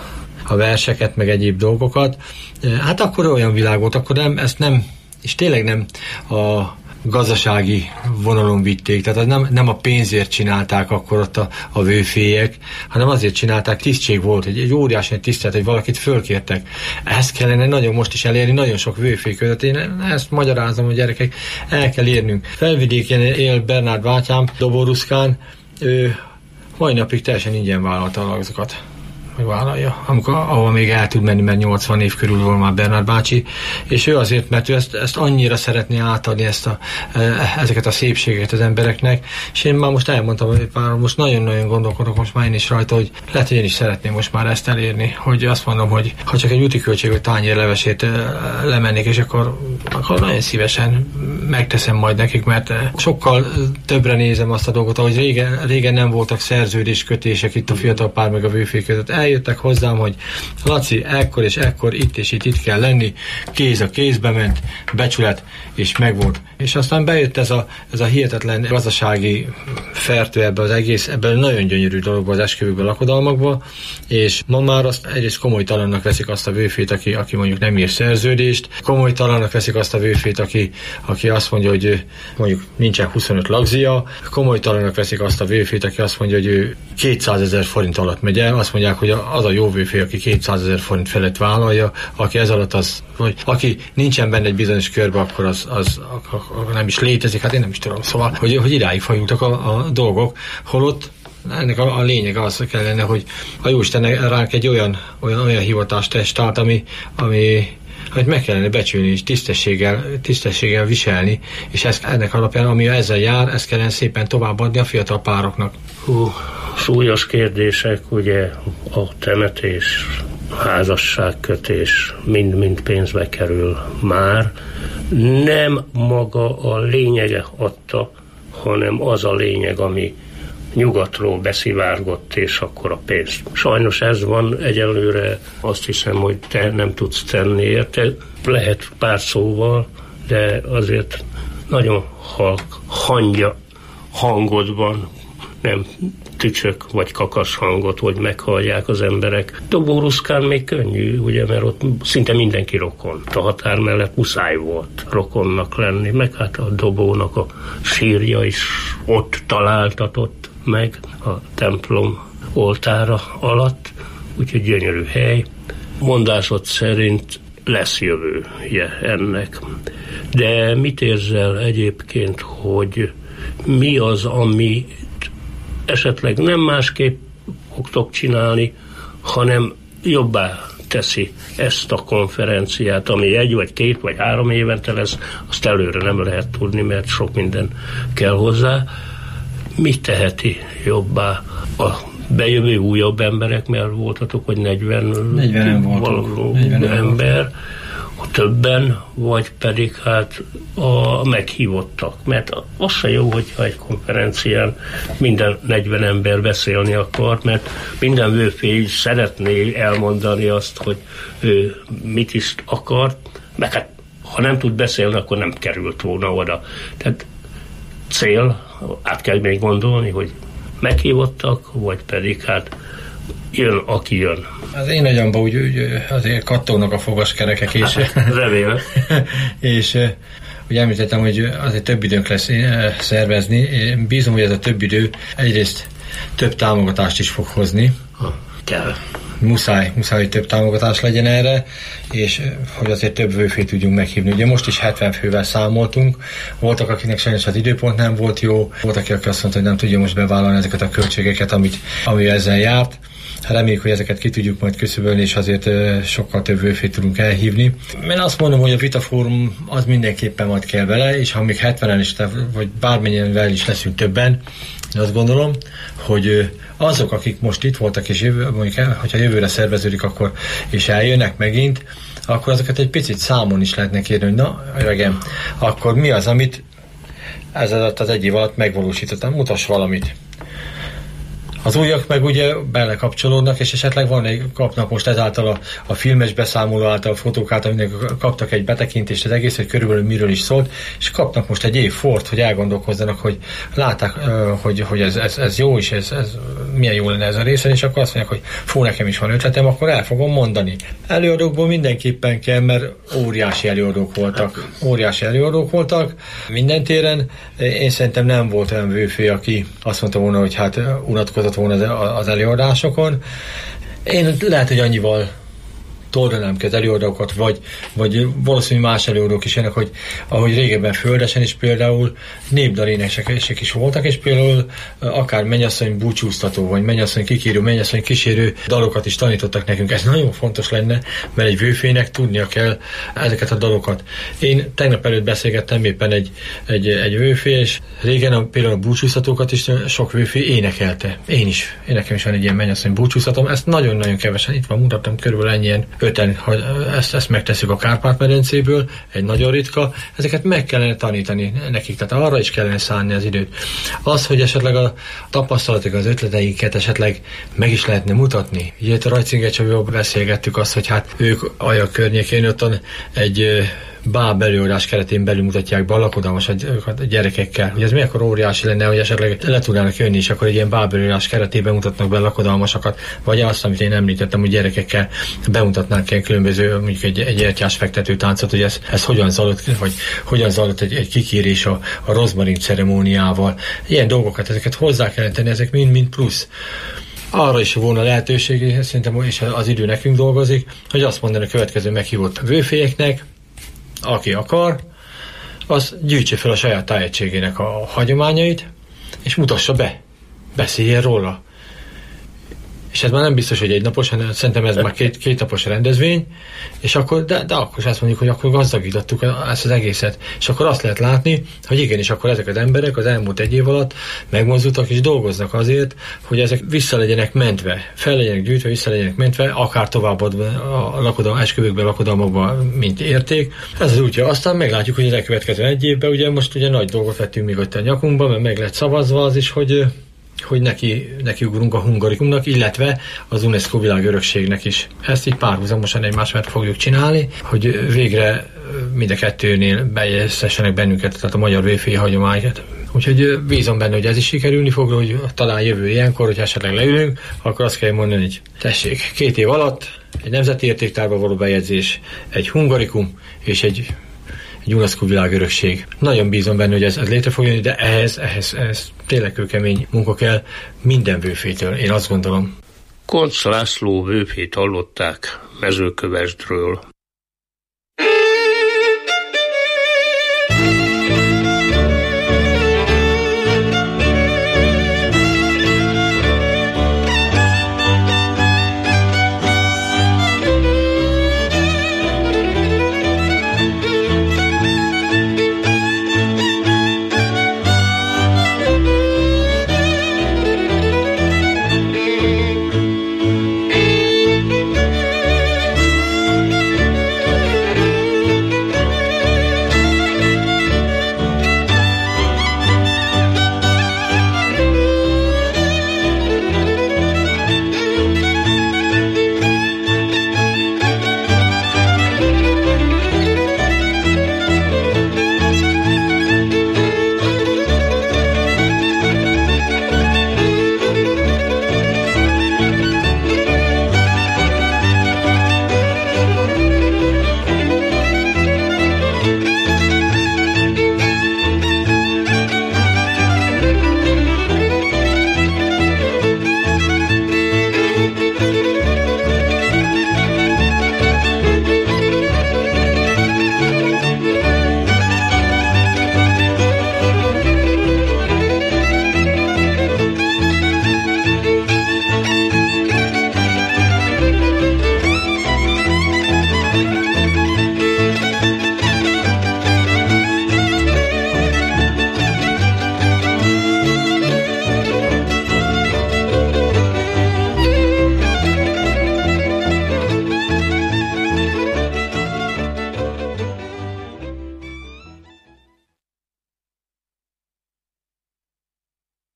[SPEAKER 8] a verseket, meg egyéb dolgokat. Hát akkor olyan világ volt, akkor nem, ezt nem, és tényleg nem a gazdasági vonalon vitték, tehát nem, nem a pénzért csinálták akkor ott a, a vőfélyek, hanem azért csinálták, tisztség volt, egy, egy óriási egy tisztelet, hogy valakit fölkértek. Ezt kellene nagyon most is elérni, nagyon sok vőfély között. Én ezt magyarázom, hogy gyerekek, el kell érnünk. Felvidéken él Bernárd bátyám, Doboruszkán, ő mai napig teljesen ingyen vállalta a lagzokat. Megvállalja, amikor, ahol még el tud menni, mert nyolcvan év körül volt már Bernárd bácsi, és ő azért, mert ő ezt, ezt annyira szeretné átadni, ezt a, ezeket a szépségeket az embereknek, és én már most elmondtam, hogy már most nagyon-nagyon gondolkodok most már én is rajta, hogy lehet, hogy én is szeretném most már ezt elérni, hogy azt mondom, hogy ha csak egy úti költség, vagy tányérlevesét lemennék, és akkor, akkor nagyon szívesen megteszem majd nekik, mert sokkal többre nézem azt a dolgot, ahogy régen, régen nem voltak szerződéskötések itt a fiatal pár meg a vőfék között. Eljöttek hozzám, hogy Laci, ekkor és ekkor itt és itt, itt kell lenni, kéz a kézbe ment, becsület, és megvolt. És aztán bejött ez a, ez a hihetetlen gazdasági fertő ebbe az egész, ebben nagyon gyönyörű dologba, az esküvőkben, lakodalmakba, és ma már azt egyrészt komolytalannak veszik azt a vőfét, aki, aki mondjuk nem ír szerződést, komolytalannak veszik azt a vőfét, aki, aki azt mondja, hogy mondjuk nincsen huszonöt lagzia, komolytalannak veszik azt a vőfét, aki azt mondja, hogy ő kétszázezer forint alatt megy el, azt mondják, hogy az a jó vőfé, aki kétszázezer forint felett vállalja, aki ez alatt az, vagy aki nincsen benne egy bizonyos körbe, akkor az, az, az nem is létezik, hát én nem is tudom, szóval, hogy, hogy idáig fajultak a, a dolgok, holott ennek a, a lényeg az kellene, hogy a Jóisten ránk egy olyan, olyan, olyan hivatást testált, ami, ami hogy meg kellene becsülni, és tisztességgel, tisztességgel viselni, és ez, ennek alapján, ami ezzel jár, ezt kellene szépen továbbadni a fiatal pároknak.
[SPEAKER 4] Hú, súlyos kérdések, ugye a temetés, házasságkötés mind-mind pénzbe kerül már. Nem maga a lényege adta, hanem az a lényeg, ami nyugatról beszivárgott, és akkor a pénz. Sajnos ez van egyelőre, azt hiszem, hogy te nem tudsz tenni érte. Lehet pár szóval, de azért nagyon halk, hangya hangodban, nem tücsök vagy kakas hangot, hogy meghallják az emberek. Doboruszkán még könnyű, ugye, mert ott szinte mindenki rokon. A határ mellett muszáj volt rokonnak lenni, meg hát a Dobónak a sírja is ott találtatott meg a templom oltára alatt, úgyhogy gyönyörű hely. Mondásod szerint lesz jövője ennek. De mit érzel egyébként, hogy mi az, ami esetleg nem másképp fogtok csinálni, hanem jobbá teszi ezt a konferenciát, ami egy, vagy két, vagy három évente lesz, azt előre nem lehet tudni, mert sok minden kell hozzá. Mit teheti jobbá a bejövő újabb emberek, mert voltatok, hogy negyven,
[SPEAKER 8] negyven voltunk.
[SPEAKER 4] ember, a többen, vagy pedig hát a meghívottak. Mert az se jó, hogyha egy konferencián minden negyven ember beszélni akar, mert minden vőfély szeretné elmondani azt, hogy ő mit is akart, mert hát, ha nem tud beszélni, akkor nem került volna oda. Tehát cél, át kell még gondolni, hogy meghívottak, vagy pedig hát jön, aki jön.
[SPEAKER 8] Az én agyamban úgy, úgy azért kattognak a fogaskerekek, és
[SPEAKER 4] remélem.
[SPEAKER 8] és ugye említettem, hogy azért több időnk lesz szervezni. Én bízom, hogy ez a több idő egyrészt több támogatást is fog hozni.
[SPEAKER 4] Ha, kell.
[SPEAKER 8] muszáj, muszáj, hogy több támogatás legyen erre, és hogy azért több vőfét tudjunk meghívni. Ugye most is hetven fővel számoltunk, voltak, akiknek sajnos az időpont nem volt jó, voltak, akik azt mondta, hogy nem tudja most bevállalni ezeket a költségeket, amit, ami ezzel járt. Reméljük, hogy ezeket ki tudjuk majd küszöbölni, és azért sokkal több vőfét tudunk elhívni. Én azt mondom, hogy a vitafórum az mindenképpen majd kell vele, és ha még hetvenen is, vagy bármennyivel is leszünk többen, azt gondolom, hogy azok, akik most itt voltak, és jövő, mondjuk, hogyha jövőre szerveződik, akkor és eljönnek megint, akkor azokat egy picit számon is lehetne kérni, hogy na, öregem, akkor mi az, amit ez alatt az egy év alatt megvalósítottam, mutass valamit. Az újak meg ugye belekapcsolódnak, és esetleg van egy, kapnak most ezáltal a, a filmes beszámoló által, a fotók által mindenki kaptak egy betekintést az egész, hogy körülbelül miről is szólt, és kapnak most egy év fort, hogy elgondolkozzanak, hogy látták, hogy, hogy ez, ez, ez jó is, ez, ez milyen jó lenne ez a részen, és akkor azt mondják, hogy fú, nekem is van ötletem, akkor el fogom mondani. Előadókból mindenképpen kell, mert óriási előadók voltak. Óriási előadók voltak minden téren. Én szerintem nem volt olyan vőfé, aki azt mondta volna, hogy hát unatkozott volna az előadásokon. Én lehet, hogy annyival toldanám ki az előadókat, vagy, vagy valószínűleg más előadók is jönnek, hogy ahogy régebben Földesen is például népdalénesek is voltak, és például akár mennyasszony búcsúztató, vagy mennyasszony kikíró, mennyasszony kísérő dalokat is tanítottak nekünk. Ez nagyon fontos lenne, mert egy vőfének tudnia kell ezeket a dalokat. Én tegnap előtt beszélgettem éppen egy, egy, egy vőfé, és régen a, például a búcsúztatókat is sok vőfé énekelte. Én is. Én nekem is van egy ilyen mennyasszony búcsúztatom. Ezt nagyon-nagyon kevesen. Itt van, mutattam körülbelül ennyien öten, hogy ezt, ezt megtesszük a Kárpát-medencéből, egy nagyon ritka, ezeket meg kellene tanítani nekik, tehát arra is kellene szánni az időt. Az, hogy esetleg a tapasztalatok, az ötleteiket esetleg meg is lehetne mutatni. Ugye itt a Rajcinger Csabival beszélgettük azt, hogy hát ők Aja környékén ottan egy báb előadás keretén belül mutatják be a lakodalmasokat a gyerekekkel. Ugye ez milyenkor óriási lenne, hogy esetleg le tudnának jönni, és akkor egy ilyen báb előadás keretében mutatnak be a lakodalmasokat, vagy azt, amit én említettem, hogy gyerekekkel bemutatnánk ilyen különböző, mondjuk egy, egy ertyás fektető táncot, hogy ez, ez hogyan zajlott, vagy hogyan zajlott egy, egy kikérés a, a rozmarin ceremóniával. Ilyen dolgokat, ezeket hozzá kellene tenni, ezek mind-mind plusz. Arra is volna lehetőség, szerintem és az idő nekünk dolgozik, hogy azt mondani a következő meghívott vőfélyeknek, aki akar, az gyűjtse fel a saját tájegységének a hagyományait, és mutassa be. Beszéljen róla. És ez már nem biztos, hogy egy napos, hanem szerintem ez már két, két napos rendezvény, és akkor, de, de akkor is azt mondjuk, hogy akkor gazdagítottuk ezt az egészet. És akkor azt lehet látni, hogy igenis akkor ezek az emberek az elmúlt egy év alatt megmozdultak és dolgoznak azért, hogy ezek vissza legyenek mentve, fel legyenek gyűjtve, vissza legyenek mentve, akár továbbadva a lakodalom, esküvőkben, lakodalmakban, mint érték. Ez az útja. Aztán meglátjuk, hogy az elkövetkező egy évben, ugye most ugye nagy dolgot vettünk még ott a nyakunkba, mert meg lett szavazva az is, hogy hogy neki, neki ugrunk a hungarikumnak, illetve az UNESCO világörökségnek is. Ezt így párhuzamosan egymás mellett fogjuk csinálni, hogy végre mind a kettőnél bejegyeztessenek bennünket, tehát a magyar vőfélyi hagyományokat. Úgyhogy bízom benne, hogy ez is sikerülni fog, hogy talán jövő ilyenkor, hogy esetleg leülünk, akkor azt kell mondani, hogy tessék, két év alatt egy nemzeti értéktárba való bejegyzés, egy hungarikum és egy egy UNESCO világörökség. Nagyon bízom benne, hogy ez, ez létre fog jönni, de ehhez, ehhez, ehhez tényleg kőkemény munka kell minden vőfétől, én azt gondolom.
[SPEAKER 4] Koncz László vőfét hallották Mezőkövesdről.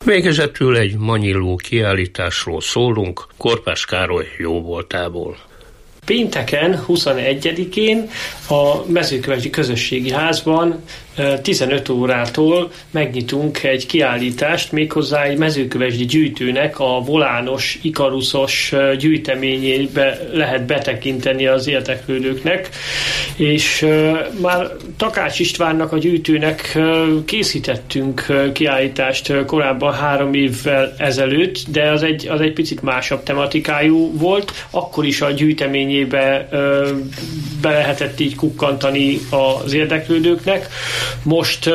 [SPEAKER 4] Végezetül egy Manyilló kiállításról szólunk, Korpás Károly jóvoltából.
[SPEAKER 9] Pénteken, huszonegyedikén a Mezőkövesdi Közösségi Házban tizenöt órától megnyitunk egy kiállítást, méghozzá egy mezőkövesdi gyűjtőnek a volános, ikaruszos gyűjteményébe lehet betekinteni az érdeklődőknek, és már Takács Istvánnak, a gyűjtőnek készítettünk kiállítást korábban három évvel ezelőtt, de az egy, az egy picit másabb tematikájú volt, akkor is a gyűjteményébe be lehetett így kukkantani az érdeklődőknek. Most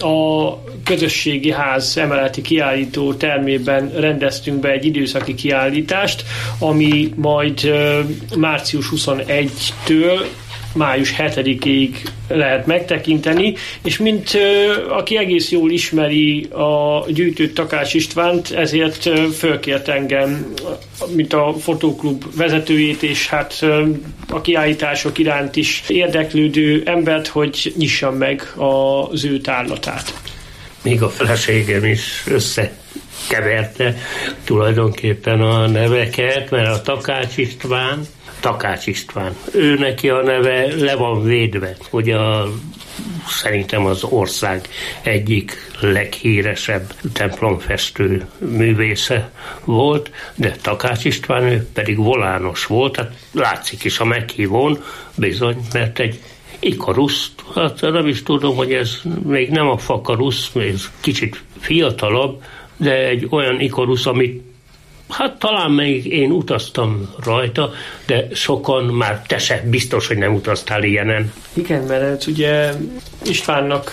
[SPEAKER 9] a Közösségi Ház emeleti kiállító termében rendeztünk be egy időszaki kiállítást, ami majd március huszonegyedikétől május hetedikéig lehet megtekinteni, és mint uh, aki egész jól ismeri a gyűjtőt, Takács Istvánt, ezért uh, fölkért engem, mint a fotóklub vezetőjét, és hát uh, a kiállítások iránt is érdeklődő embert, hogy nyissam meg az ő tárlatát.
[SPEAKER 4] Még a feleségem is összekeverte tulajdonképpen a neveket, mert a Takács István, Takács István. Ő neki a neve le van védve, hogy a, szerintem az ország egyik leghíresebb templomfestő művésze volt, de Takács István ő pedig volános volt, hát látszik is a meghívón, bizony, mert egy ikaruszt, hát nem is tudom, hogy ez még nem a fakarusz, ez kicsit fiatalabb, de egy olyan ikarusz, amit hát talán még én utaztam rajta, de sokan már te se biztos, hogy nem utaztál ilyenen.
[SPEAKER 9] Igen, mert ugye Istvánnak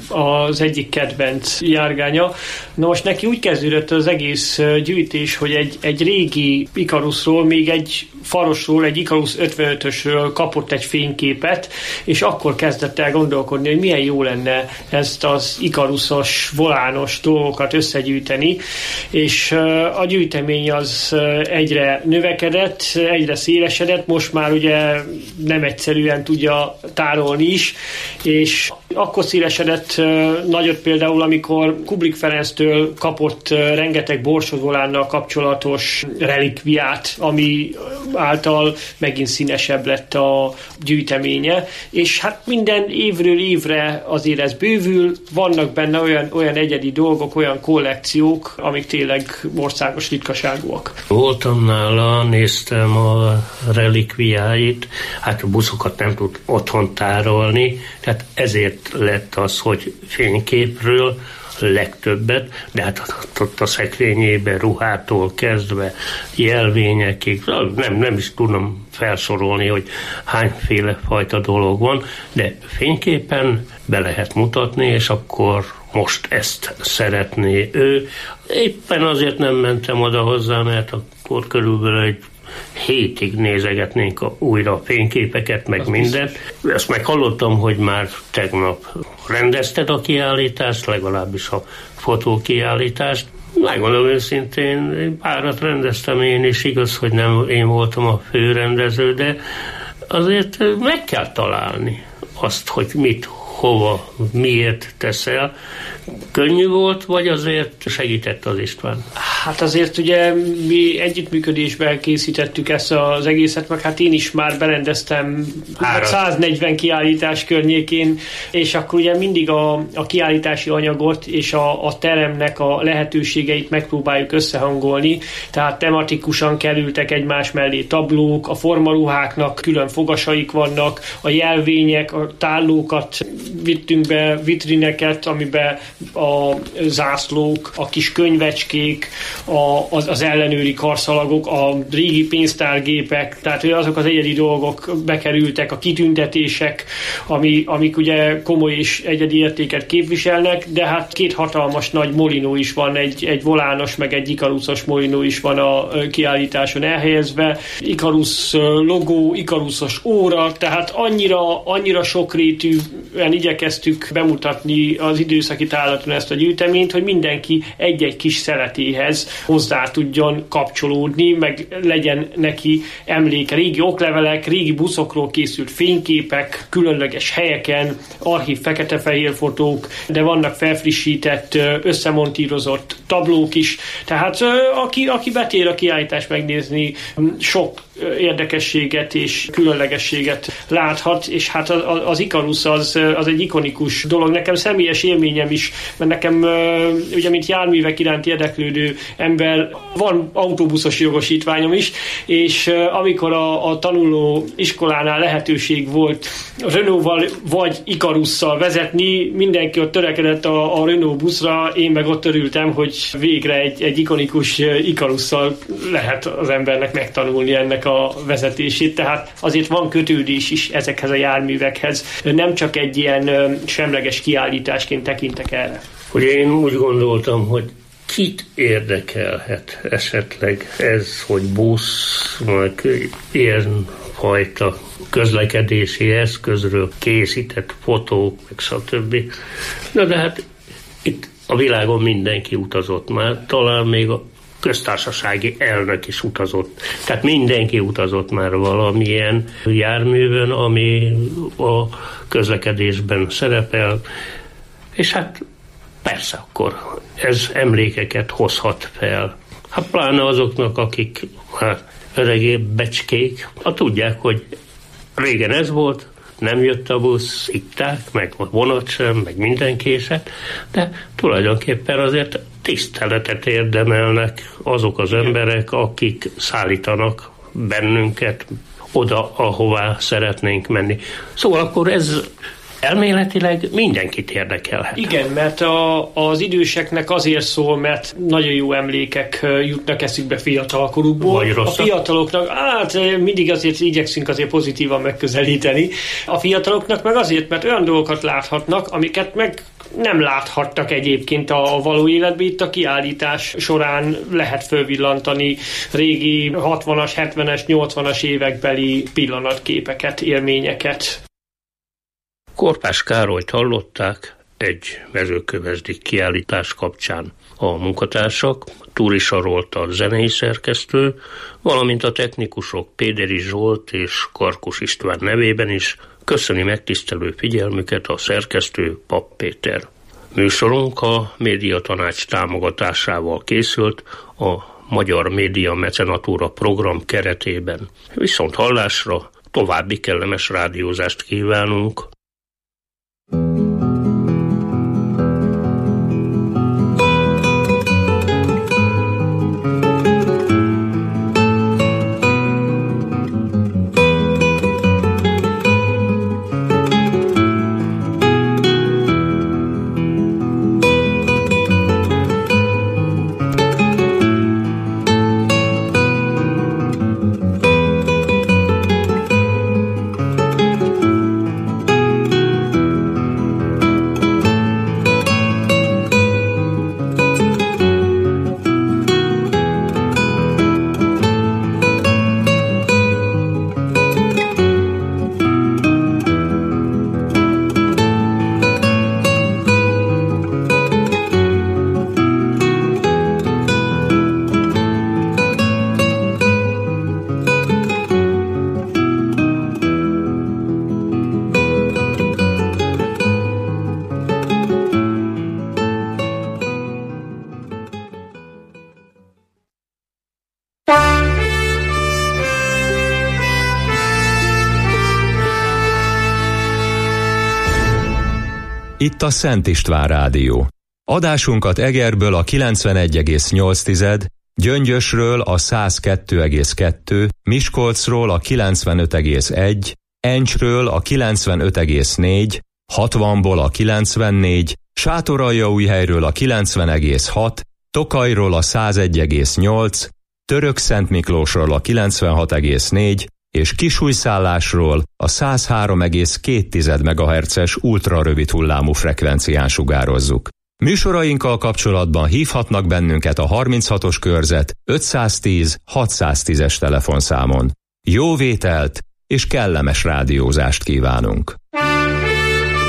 [SPEAKER 9] az egyik kedvenc járgánya. Na most neki úgy kezdődött az egész gyűjtés, hogy egy, egy régi Ikaruszról, még egy farosról, egy Ikarusz ötvenötösről kapott egy fényképet, és akkor kezdett el gondolkodni, hogy milyen jó lenne ezt az ikaruszos, volános dolgokat összegyűjteni, és a gyűjtemény az egyre növekedett, egyre szélesedett, most már ugye nem egyszerűen tudja tárolni is, és akkor szélesedett nagyot például, amikor Kublik Ferenctől kapott rengeteg Borsod-volánnal kapcsolatos relikviát, ami által megint színesebb lett a gyűjteménye, és hát minden évről évre azért ez bővül, vannak benne olyan, olyan egyedi dolgok, olyan kollekciók, amik tényleg országos ritkaságúak.
[SPEAKER 4] Voltam nála, néztem a relikviáit, hát a buszokat nem tud otthon tárolni, tehát ezért lett az, hogy fényképről legtöbbet, de hát ott a szekrényében ruhától kezdve jelvényekig, nem, nem is tudom felsorolni, hogy hányféle fajta dolog van, de fényképen be lehet mutatni, és akkor most ezt szeretné ő. Éppen azért nem mentem oda hozzá, mert akkor körülbelül egy hétig nézegetnénk a, újra a fényképeket, meg mindent. Ezt meg hallottam, hogy már tegnap rendezted a kiállítást, legalábbis a fotókiállítást. Megmondom őszintén, párat rendeztem én is, igaz, hogy nem én voltam a főrendező, de azért meg kell találni azt, hogy mit, hova, miért teszel. Könnyű volt, vagy azért segített az István?
[SPEAKER 9] Hát azért ugye mi együttműködésben készítettük ezt az egészet, meg hát én is már berendeztem száznegyven kiállítás környékén, és akkor ugye mindig a, a kiállítási anyagot és a, a teremnek a lehetőségeit megpróbáljuk összehangolni, tehát tematikusan kerültek egymás mellé tablók, a formaruháknak külön fogasaik vannak, a jelvények, a tállókat vittünk be, vitrineket, amiben a zászlók, a kis könyvecskék, a, az, az ellenőri karszalagok, a régi pénztárgépek, tehát hogy azok az egyedi dolgok bekerültek, a kitüntetések, ami, amik ugye komoly és egyedi értéket képviselnek, de hát két hatalmas nagy molinó is van, egy, egy volános, meg egy ikaruszos molinó is van a kiállításon elhelyezve. Ikarusz logó, ikaruszos óra, tehát annyira, annyira sokrétűen igyekeztük bemutatni az időszaki tárlaton ezt a gyűjteményt, hogy mindenki egy-egy kis szeletéhez hozzá tudjon kapcsolódni, meg legyen neki emléke. Régi oklevelek, régi buszokról készült fényképek, különleges helyeken, archív fekete-fehér fotók, de vannak felfrissített, összemontírozott tablók is. Tehát aki, aki betér a kiállítást megnézni, sok érdekességet és különlegességet láthat, és hát az Ikarus az, az egy ikonikus dolog. Nekem személyes élményem is, mert nekem ugye, mint járművek iránt érdeklődő ember, van autóbuszos jogosítványom is, és amikor a, a tanuló iskolánál lehetőség volt Renault-val vagy Ikarusszal vezetni, mindenki ott törekedett a, a Renault buszra, én meg ott örültem, hogy végre egy, egy ikonikus Ikarusszal lehet az embernek megtanulni ennek a vezetését, tehát azért van kötődés is ezekhez a járművekhez. Nem csak egy ilyen semleges kiállításként tekintek erre.
[SPEAKER 4] Ugye én úgy gondoltam, hogy kit érdekelhet esetleg ez, hogy busz, meg ilyen fajta közlekedési eszközről készített fotók, meg stb. Na de hát itt a világon mindenki utazott már, talán még a köztársasági elnök is utazott. Tehát mindenki utazott már valamilyen járművön, ami a közlekedésben szerepel, és hát persze akkor ez emlékeket hozhat fel. Hát pláne azoknak, akik hát öregébb becskék, ha tudják, hogy régen ez volt, nem jött a busz, itták, meg a vonat sem, meg minden késett, de tulajdonképpen azért tiszteletet érdemelnek azok az emberek, akik szállítanak bennünket oda, ahová szeretnénk menni. Szóval akkor ez elméletileg mindenkit érdekelhet.
[SPEAKER 9] Igen, mert a, az időseknek azért szól, mert nagyon jó emlékek jutnak eszükbe fiatalkorukból. A fiataloknak, hát mindig azért igyekszünk azért pozitívan megközelíteni. A fiataloknak meg azért, mert olyan dolgokat láthatnak, amiket meg nem láthattak egyébként a való életben. Itt a kiállítás során lehet fölvillantani régi hatvanas, hetvenes, nyolcvanas évekbeli pillanatképeket, élményeket.
[SPEAKER 4] Korpás Károlyt hallották egy mezőkövesdi kiállítás kapcsán. A munkatársak, Túri Sarolta zenei szerkesztő, valamint a technikusok Péderi Zsolt és Karkus István nevében is köszöni megtisztelő figyelmüket a szerkesztő Papp Péter. Műsorunk a Médiatanács támogatásával készült a Magyar Média Mecenatúra program keretében. Viszont hallásra további kellemes rádiózást kívánunk.
[SPEAKER 2] Itt a Szent István Rádió. Adásunkat Egerből a kilencvenegy egész nyolc, Gyöngyösről a száz kettő egész kettő, Miskolcról a kilencvenöt egész egy, Encsről a kilencvenöt egész négy, hatvanból a kilencvennégy, Sátoraljaújhelyről a kilencven egész hat, Tokajról a száz egy egész nyolc, Törökszentmiklósról a kilencvenhat egész négy, és Kisújszállásról a száz három egész két megahertzes ultrarövid hullámú frekvencián sugározzuk. Műsorainkkal kapcsolatban hívhatnak bennünket a harminchatos körzet ötszáztíz hatszáztízes telefonszámon. Jó vételt és kellemes rádiózást kívánunk!